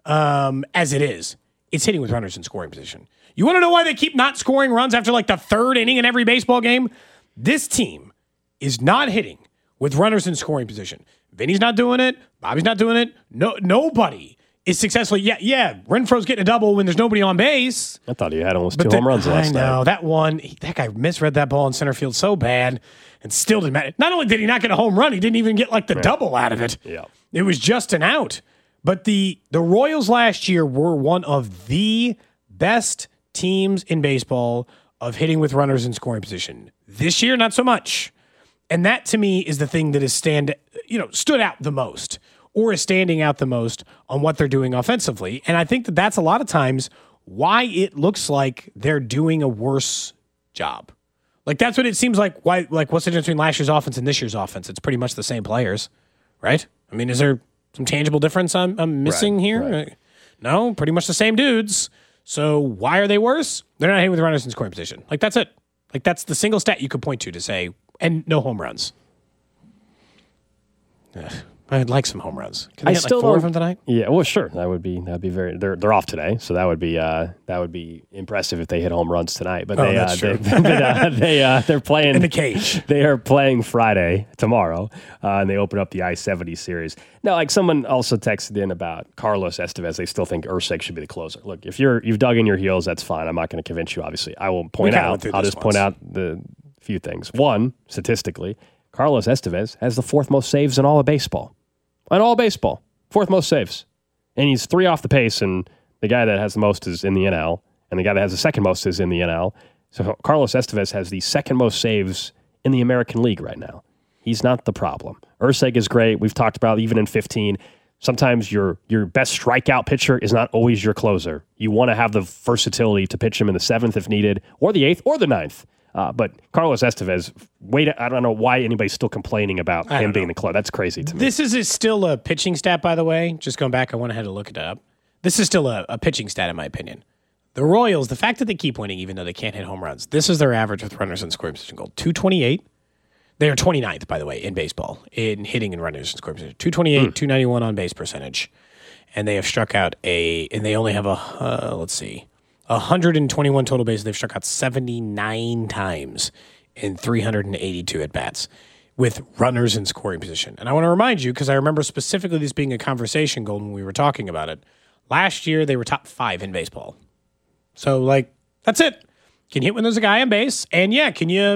as it is. It's hitting with runners in scoring position. You want to know why they keep not scoring runs after like the 3rd inning in every baseball game? This team is not hitting with runners in scoring position. Vinny's not doing it. Bobby's not doing it. Nobody is successfully. Yeah. Renfro's getting a double when there's nobody on base. I thought he had almost 2 home runs last night. I know. That guy misread that ball in center field so bad and still didn't matter. Not only did he not get a home run, he didn't even get like the double out of it. Yeah. It was just an out. But the Royals last year were one of the best teams in baseball of hitting with runners in scoring position. This year, not so much. And that, to me, is the thing that has stood out the most or is standing out the most on what they're doing offensively. And I think that that's a lot of times why it looks like they're doing a worse job. Like, that's what it seems like. What's the difference between last year's offense and this year's offense? It's pretty much the same players, right? I mean, is there some tangible difference I'm missing here? Right. No, pretty much the same dudes. So why are they worse? They're not hitting with runners in scoring position. Like, that's it. Like, that's the single stat you could point to say, and no home runs. I'd like some home runs. Can they get like 4 of them tonight? Yeah, well, sure. That'd be very. They're off today, so that would be impressive if they hit home runs tonight. But they're playing in the cage. They are playing Friday tomorrow, and they open up the I-70 series. Now, like someone also texted in about Carlos Estevez. They still think Erceg should be the closer. Look, if you've dug in your heels, that's fine. I'm not going to convince you. Obviously, I will point out. I'll just point out the few things. One, statistically, Carlos Estevez has the 4th most saves in all of baseball. In all baseball, 4th most saves. And he's 3 off the pace, and the guy that has the most is in the NL, and the guy that has the 2nd most is in the NL. So Carlos Estevez has the 2nd most saves in the American League right now. He's not the problem. Erceg is great. We've talked about even in 15. Sometimes your best strikeout pitcher is not always your closer. You want to have the versatility to pitch him in the 7th if needed, or the 8th, or the 9th. But Carlos Estevez, I don't know why anybody's still complaining about him being the closer. That's crazy to me. This is still a pitching stat, by the way. Just going back, I went ahead to look it up. This is still a pitching stat, in my opinion. The Royals, the fact that they keep winning even though they can't hit home runs, this is their average with runners in scoring position goal, 228. They are 29th, by the way, in baseball, in hitting and runners in scoring position. 228, 291 on base percentage. And they have struck out and they only have 121 total bases. They've struck out 79 times in 382 at-bats with runners in scoring position. And I want to remind you, because I remember specifically this being a conversation, Golden, when we were talking about it. Last year, they were top 5 in baseball. So, that's it. Can you hit when there's a guy on base? And, yeah,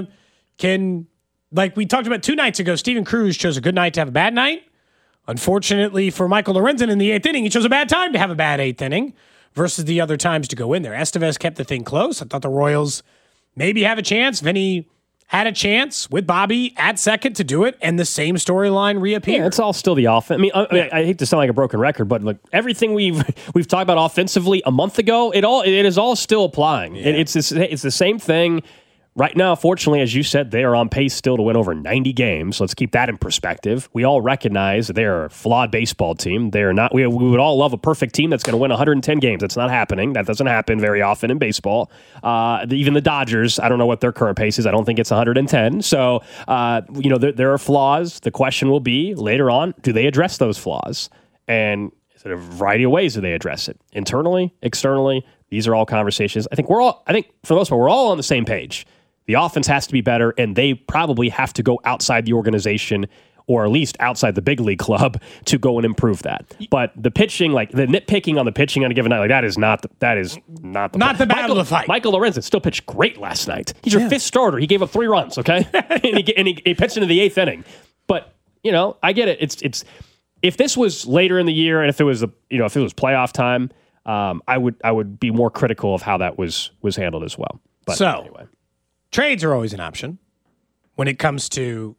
like we talked about 2 nights ago, Steven Cruz chose a good night to have a bad night. Unfortunately for Michael Lorenzen in the 8th inning, he chose a bad time to have a bad 8th inning versus the other times to go in there. Estevez kept the thing close. I thought the Royals maybe have a chance. Vinny had a chance with Bobby at second to do it, and the same storyline reappeared. Yeah, it's all still the offense. I hate to sound like a broken record, but look, everything we've talked about offensively a month ago, it is all still applying. Yeah. It's the same thing. Right now, fortunately, as you said, they are on pace still to win over 90 games. Let's keep that in perspective. We all recognize that they're a flawed baseball team. They are not. We would all love a perfect team that's going to win 110 games. That's not happening. That doesn't happen very often in baseball. Even the Dodgers, I don't know what their current pace is. I don't think it's 110. So, there are flaws. The question will be later on, do they address those flaws? And in a variety of ways do they address it? Internally, externally, these are all conversations. I think for the most part, we're all on the same page. The offense has to be better, and they probably have to go outside the organization or at least outside the big league club to go and improve that. But the pitching, like the nitpicking on the pitching on a given night, like that is not the battle to fight. Michael Lorenzen still pitched great last night. He's your 5th starter. He gave up 3 runs, okay? and he pitched into the 8th inning. But, I get it. It's if this was later in the year and if it was if it was playoff time, I would be more critical of how that was handled as well. But anyway. Trades are always an option when it comes to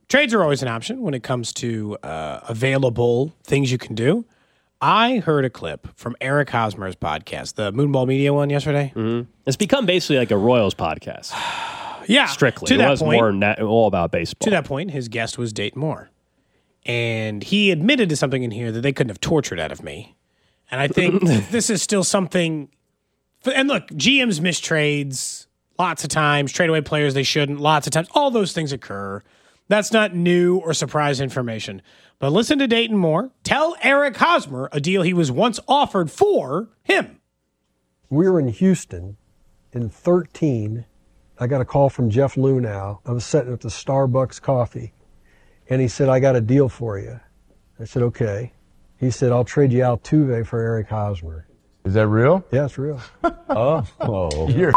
available things you can do. I heard a clip from Eric Hosmer's podcast, the Moonball Media one yesterday. Mm-hmm. It's become basically like a Royals podcast. Yeah. Strictly. To that was point, more all about baseball. To that point, his guest was Dayton Moore. And he admitted to something in here that they couldn't have tortured out of me. And I think this is still something. And look, GMs miss trades. Lots of times, trade away players they shouldn't. Lots of times, all those things occur. That's not new or surprise information. But listen to Dayton Moore tell Eric Hosmer a deal he was once offered for him. We were in Houston in 2013. I got a call from Jeff Luhnow. I was sitting at the Starbucks coffee, and he said, "I got a deal for you." I said, "Okay." He said, "I'll trade you Altuve for Eric Hosmer." Is that real? Yeah, it's real. Oh. You're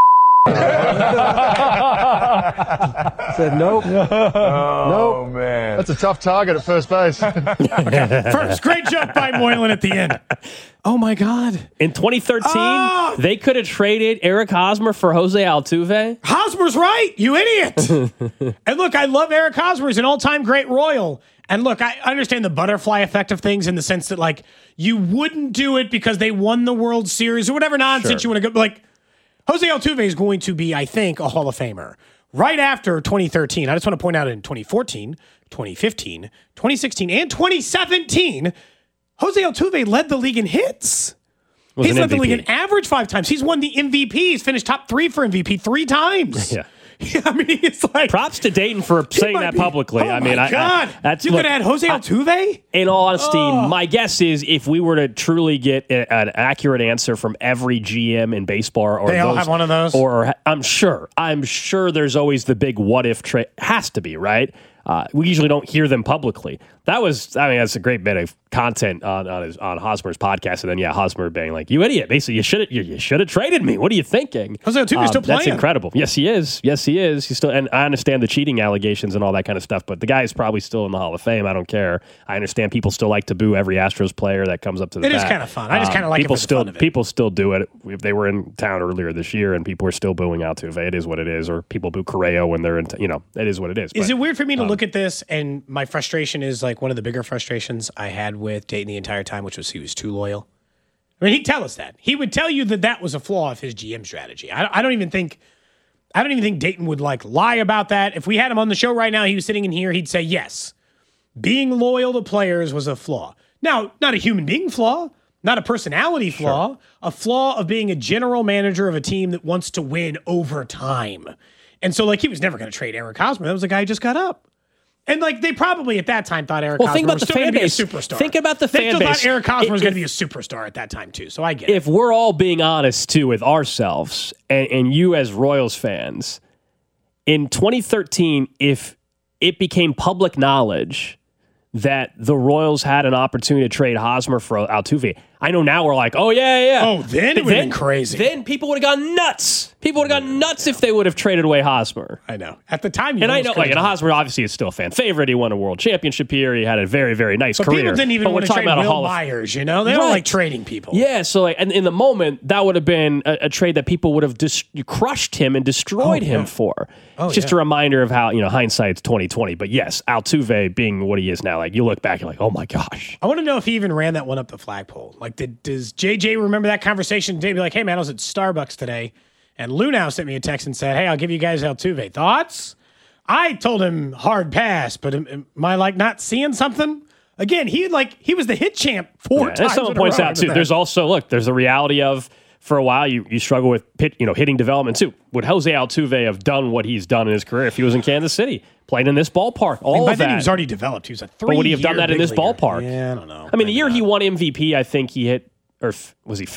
said nope. Oh, man. That's a tough target at first base. Okay. First, great joke by Moylan at the end. Oh, my God. In 2013, they could have traded Eric Hosmer for Jose Altuve. Hosmer's right, you idiot. And look, I love Eric Hosmer. He's an all-time great Royal. And look, I understand the butterfly effect of things in the sense that, like, you wouldn't do it because they won the World Series or whatever nonsense you want to go. Like, Jose Altuve is going to be, I think, a Hall of Famer. Right after 2013, I just want to point out in 2014, 2015, 2016, and 2017, Jose Altuve led the league in hits. He's led the league in average 5 times. He's won the MVP. He's finished top 3 for MVP 3 times. Yeah. I mean, it's like props to Dayton for saying that publicly. Oh my God. You could have had Jose Altuve? In all honesty, my guess is if we were to truly get an accurate answer from every GM in baseball, or they all have one of those, or I'm sure there's always the big what if trade. Has to be, right? We usually don't hear them publicly. That's a great bit of content on Hosmer's podcast. And then, Hosmer being like, "You idiot! Basically, you should have traded me. What are you thinking?" Jose Altuve's still playing. That's incredible. Yes, he is. He's still, and I understand the cheating allegations and all that kind of stuff. But the guy is probably still in the Hall of Fame. I don't care. I understand people still like to boo every Astros player that comes up to the bat. It is kind of fun. I just kind of like people it for the fun of it. People still do it. They were in town earlier this year, and people are still booing Altuve. It is what it is. Or people boo Correa when they're in. It is what it is. Is it weird for me to look look at this, and my frustration is like one of the bigger frustrations I had with Dayton the entire time, which was he was too loyal. I mean, he'd tell us that. He would tell you that was a flaw of his GM strategy. I don't even think Dayton would like lie about that. If we had him on the show right now, he was sitting in here, he'd say, yes, being loyal to players was a flaw. Now, not a human being flaw, not a personality flaw, a flaw of being a general manager of a team that wants to win over time. And so, like, he was never going to trade Eric Hosmer. That was the guy who just got up. And, like, they probably at that time thought Eric Hosmer was still going to be a superstar. Think about the fan base. They still thought Eric Hosmer was going to be a superstar at that time, too. So I get it. If we're all being honest, too, with ourselves and you as Royals fans, in 2013, if it became public knowledge that the Royals had an opportunity to trade Hosmer for Altuve, I know now we're like, oh, yeah. Oh, then it would have been crazy. Then people would have gone nuts. People would have gone nuts if they would have traded away Hosmer. I know. At the time, and I know, like, and Hosmer obviously is still a fan favorite. He won a world championship here. He had a very, very nice career. People didn't even want to trade Will Myers, you know? They don't like trading people. Yeah, so like, and in the moment, that would have been a trade that people would have crushed him and destroyed him for. It's just a reminder of how, hindsight's 20/20. But yes, Altuve being what he is now, like, you look back, you're like, oh my gosh. I want to know if he even ran that one up the flagpole. Like, does JJ remember that conversation today? Be like, hey, man, I was at Starbucks today, and Lou now sent me a text and said, hey, I'll give you guys Altuve. Thoughts? I told him hard pass, but am I, like, not seeing something? Again, he was the hit champ 4 times. And someone points out, too, there's also, there's the reality of, for a while, you struggle with hitting development, too. Would Jose Altuve have done what he's done in his career if he was in Kansas City? Played in this ballpark, all of that. Then he was already developed. He was a 3-year But would he have done that in this ballpark? Yeah, I don't know. I mean, the year he won MVP, I think he hit, or was he?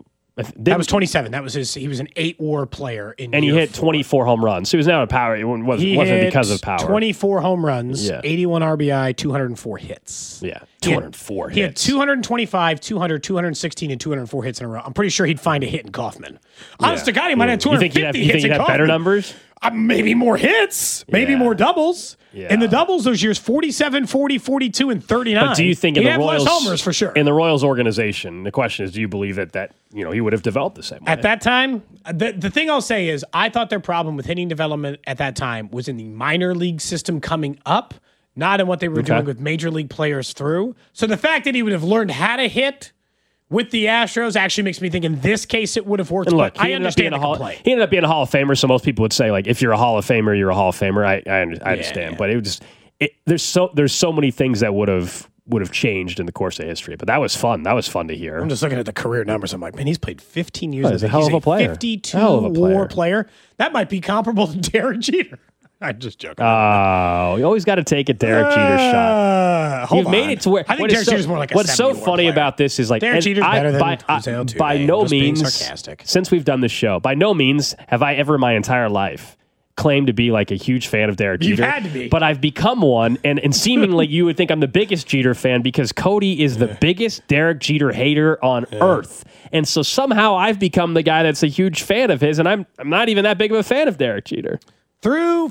That was 27. That was he was an 8-WAR player and he hit 24 home runs. So he was now a power. It wasn't because of power. 24 home runs, 81 RBI, 204 hits. Yeah, 204 hits. He had 225, 200, 216, and 204 hits in a row. I'm pretty sure he'd find a hit in Kaufman. Honest to God, he might have 250 hits in Kaufman. You think he'd have better numbers? Maybe more hits, maybe more doubles. Yeah. In the doubles those years, 47, 40, 42, and 39. But do you think in the Royals, less homers for sure. In the Royals organization, the question is, do you believe that he would have developed the same way? At that time, the thing I'll say is I thought their problem with hitting development at that time was in the minor league system coming up, not in what they were doing with major league players through. So the fact that he would have learned how to hit with the Astros actually makes me think in this case it would have worked. And look, I understand the complaint. He ended up being a Hall of Famer, so most people would say, like, if you're a Hall of Famer, you're a Hall of Famer. I understand, but there's so many things that would have changed in the course of history. But that was fun. That was fun to hear. I'm just looking at the career numbers. I'm like, man, he's played 15 years. He's a hell of a player. 52-WAR player. That might be comparable to Derek Jeter. I'm just joking. Oh, you always got to take a Derek Jeter shot. You've made it to where I think Derek Jeter's more like a 70-WAR What's so funny player. about this is, like, Derek Jeter's better than Jose Altuve. By no means, sarcastic. Since we've done this show, by no means have I ever in my entire life claimed to be like a huge fan of Derek Jeter. You had to be. But I've become one, and seemingly you would think I'm the biggest Jeter fan because Cody is the biggest Derek Jeter hater on earth. And so somehow I've become the guy that's a huge fan of his, and I'm not even that big of a fan of Derek Jeter. Through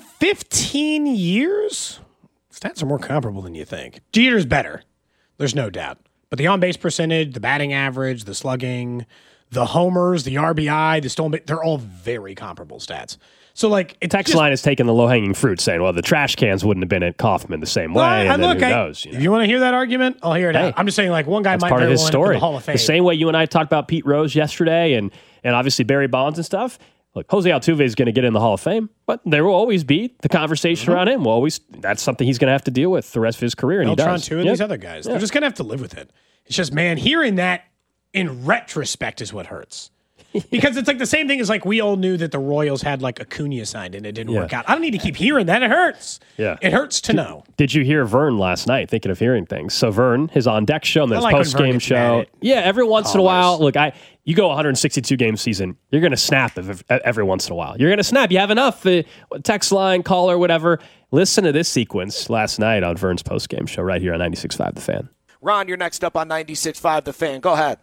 15 years, stats are more comparable than you think. Jeter's better. There's no doubt. But the on-base percentage, the batting average, the slugging, the homers, the RBI, the stolen base, they're all very comparable stats. So, like, text line is taking the low-hanging fruit, saying, well, the trash cans wouldn't have been at Kaufman the same way. And look, who knows? If you want to hear that argument, I'll hear it out. I'm just saying, like, one guy might part of his win story. the Hall of Fame. The same way you and I talked about Pete Rose yesterday and obviously Barry Bonds and stuff. Look, Jose Altuve is going to get in the Hall of Fame, but there will always be the conversation around him. That's something he's going to have to deal with the rest of his career, and he does. Too, and these other guys, they're just going to have to live with it. It's just, man, hearing that in retrospect is what hurts. Because it's like the same thing as, like, we all knew that the Royals had, like, Acuna signed and it didn't work out. I don't need to keep hearing that. It hurts. Yeah. It hurts to know. Did you hear Vern last night, thinking of hearing things? So Vern, his on-deck show and his post-game show. Yeah, every once in a while. Look, you go 162-game season, you're going to snap every once in a while. You're going to snap. You have enough. Text line, caller, whatever. Listen to this sequence last night on Vern's post-game show right here on 96.5 The Fan. Ron, you're next up on 96.5 The Fan. Go ahead.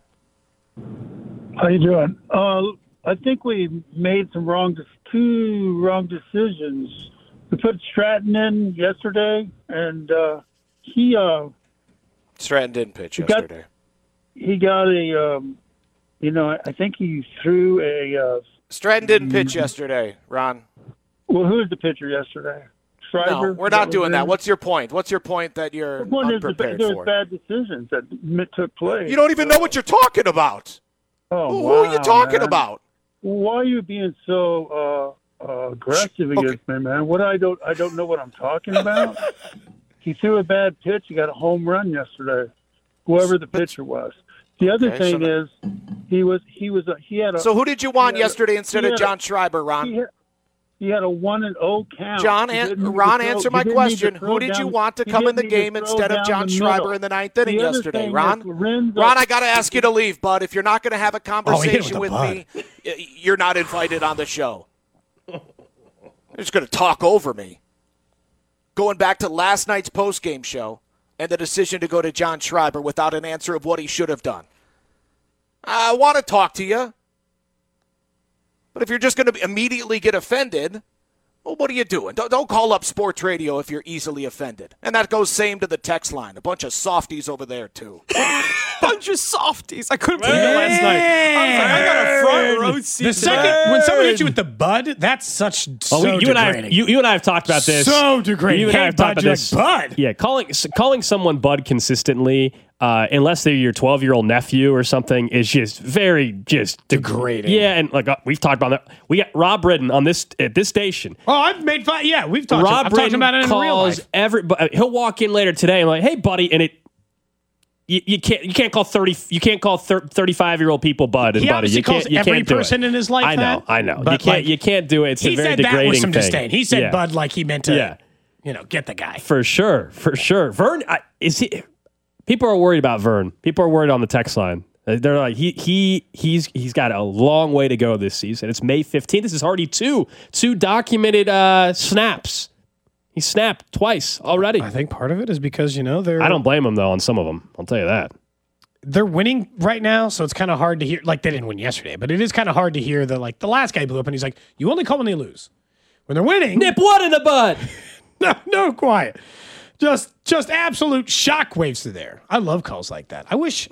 How you doing? I think we made two wrong decisions. We put Stratton in yesterday, and he Stratton didn't pitch yesterday. He got a, I think he threw a. Stratton didn't pitch yesterday, Ron. Well, who was the pitcher yesterday? Schreiber. No, we're not doing that. What's your point? What's your point that you're unprepared there's for? bad decisions that took place. You don't even know what you're talking about. Who are you talking about? Why are you being so aggressive against me, man? I don't know what I'm talking about. He threw a bad pitch. He got a home run yesterday. Whoever the pitcher was. The other thing is, he had a. So who did you want yesterday instead of John Schreiber, Ron? He had a 1-0 count. Ron, answer my question. Who did you want to come in the game instead of John Schreiber in the ninth inning yesterday, Ron? Ron, I got to ask you to leave, bud. If you're not going to have a conversation with me, you're not invited on the show. You're just going to talk over me. Going back to last night's post-game show and the decision to go to John Schreiber without an answer of what he should have done. I want to talk to you. But if you're just going to immediately get offended, well, what are you doing? Don't call up sports radio if you're easily offended. And that goes same to the text line. A bunch of softies over there, too. Bunch of softies. I couldn't believe it last night. I was like, I got a front row seat. The second, when someone hits you with the bud, that's so degrading. You and I have talked about this. So degrading. You and I have talked about this. Bud. Yeah, calling someone bud consistently, unless they're your 12-year-old nephew or something, is just very degrading. Yeah, and like we've talked about that. We got Rob Britton on this at this station. Oh, I've made fun. Yeah, we've talked. I've talked about it in real life. He'll walk in later today and like, hey, buddy, and you can't call 35-year-old people bud and buddy. He calls every person in his life. I know. You can't do it. It's a very degrading thing. He said that with some disdain. He said bud like he meant to, get the guy. For sure. Vern, is he? People are worried about Vern. People are worried on the text line. They're like, he's got a long way to go this season. It's May 15th. This is already two documented snaps. He snapped twice already. I think part of it is because, they're... I don't blame him, though, on some of them. I'll tell you that. They're winning right now, so it's kind of hard to hear. Like, they didn't win yesterday, but it is kind of hard to hear the last guy blew up, and he's like, you only call when they lose. When they're winning... Nip what in the bud? No, quiet. Just absolute shockwaves through there. I love calls like that. I wish,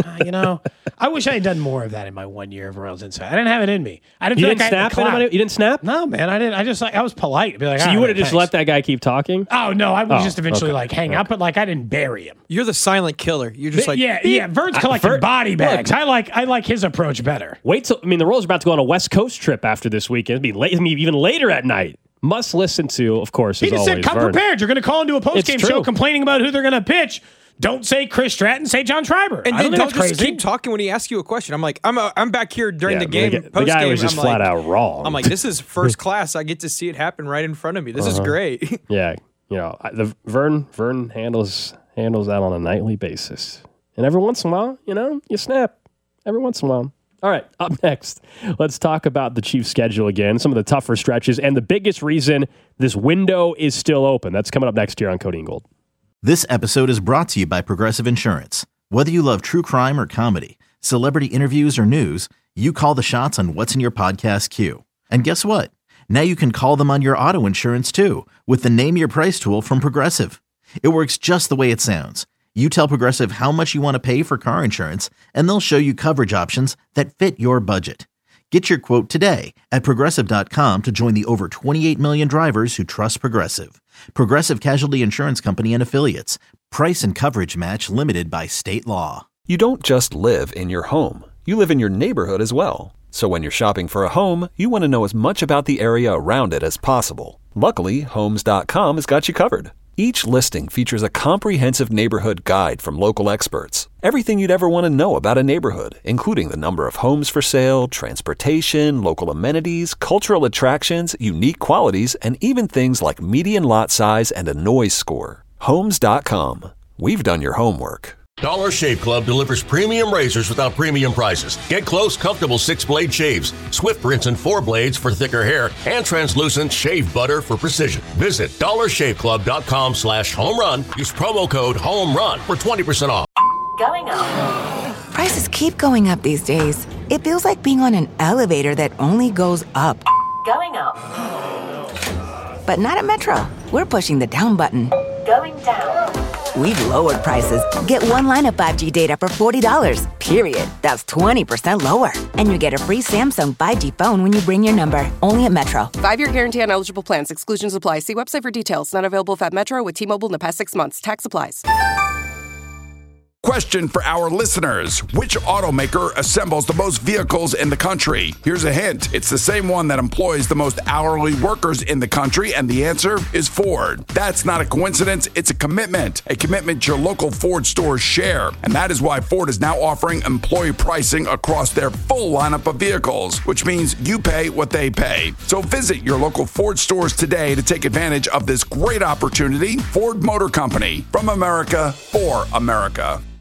I wish I had done more of that in my 1 year of Royals Insight. I didn't have it in me. I didn't. You didn't snap anybody? You didn't snap? No, man. I didn't. I was polite. Be like, so you would have just let that guy keep talking? Oh no, I would just eventually hang up, but I didn't bury him. You're the silent killer. You're just yeah. Vern's collecting body bags. I like his approach better. Wait till the Royals are about to go on a West Coast trip after this weekend. It'll be late, even later at night. Must listen to, of course, he just said, come Vern. prepared. You're going to call into a post-game show complaining about who they're going to pitch. Don't say Chris Stratton, say John Schreiber. And don't just crazy. Keep talking when he asks you a question. I'm like, I'm back here during the game. The guy was just flat out wrong. I'm like, this is first class. I get to see it happen right in front of me. This is great. Yeah. The Vern handles that on a nightly basis. And every once in a while, you snap. Every once in a while. All right, up next, let's talk about the Chiefs' schedule again, some of the tougher stretches, and the biggest reason this window is still open. That's coming up next here on Cody and Gold. This episode is brought to you by Progressive Insurance. Whether you love true crime or comedy, celebrity interviews or news, you call the shots on what's in your podcast queue. And guess what? Now you can call them on your auto insurance too with the Name Your Price tool from Progressive. It works just the way it sounds. You tell Progressive how much you want to pay for car insurance, and they'll show you coverage options that fit your budget. Get your quote today at Progressive.com to join the over 28 million drivers who trust Progressive. Progressive Casualty Insurance Company and Affiliates. Price and coverage match limited by state law. You don't just live in your home. You live in your neighborhood as well. So when you're shopping for a home, you want to know as much about the area around it as possible. Luckily, Homes.com has got you covered. Each listing features a comprehensive neighborhood guide from local experts. Everything you'd ever want to know about a neighborhood, including the number of homes for sale, transportation, local amenities, cultural attractions, unique qualities, and even things like median lot size and a noise score. Homes.com. We've done your homework. Dollar Shave Club delivers premium razors without premium prices. Get close, comfortable 6-blade shaves, swift rinse and 4 blades for thicker hair, and translucent shave butter for precision. Visit dollarshaveclub.com/homerun. Use promo code HOMERUN for 20% off. Going up. Prices keep going up these days. It feels like being on an elevator that only goes up. Going up. But not at Metro. We're pushing the down button. Going down. We've lowered prices. Get one line of 5G data for $40, period. That's 20% lower. And you get a free Samsung 5G phone when you bring your number. Only at Metro. 5-year guarantee on eligible plans. Exclusions apply. See website for details. Not available at Metro with T-Mobile in the past 6 months. Tax applies. Question for our listeners. Which automaker assembles the most vehicles in the country? Here's a hint. It's the same one that employs the most hourly workers in the country, and the answer is Ford. That's not a coincidence. It's a commitment your local Ford stores share. And that is why Ford is now offering employee pricing across their full lineup of vehicles, which means you pay what they pay. So visit your local Ford stores today to take advantage of this great opportunity. Ford Motor Company, from America for America.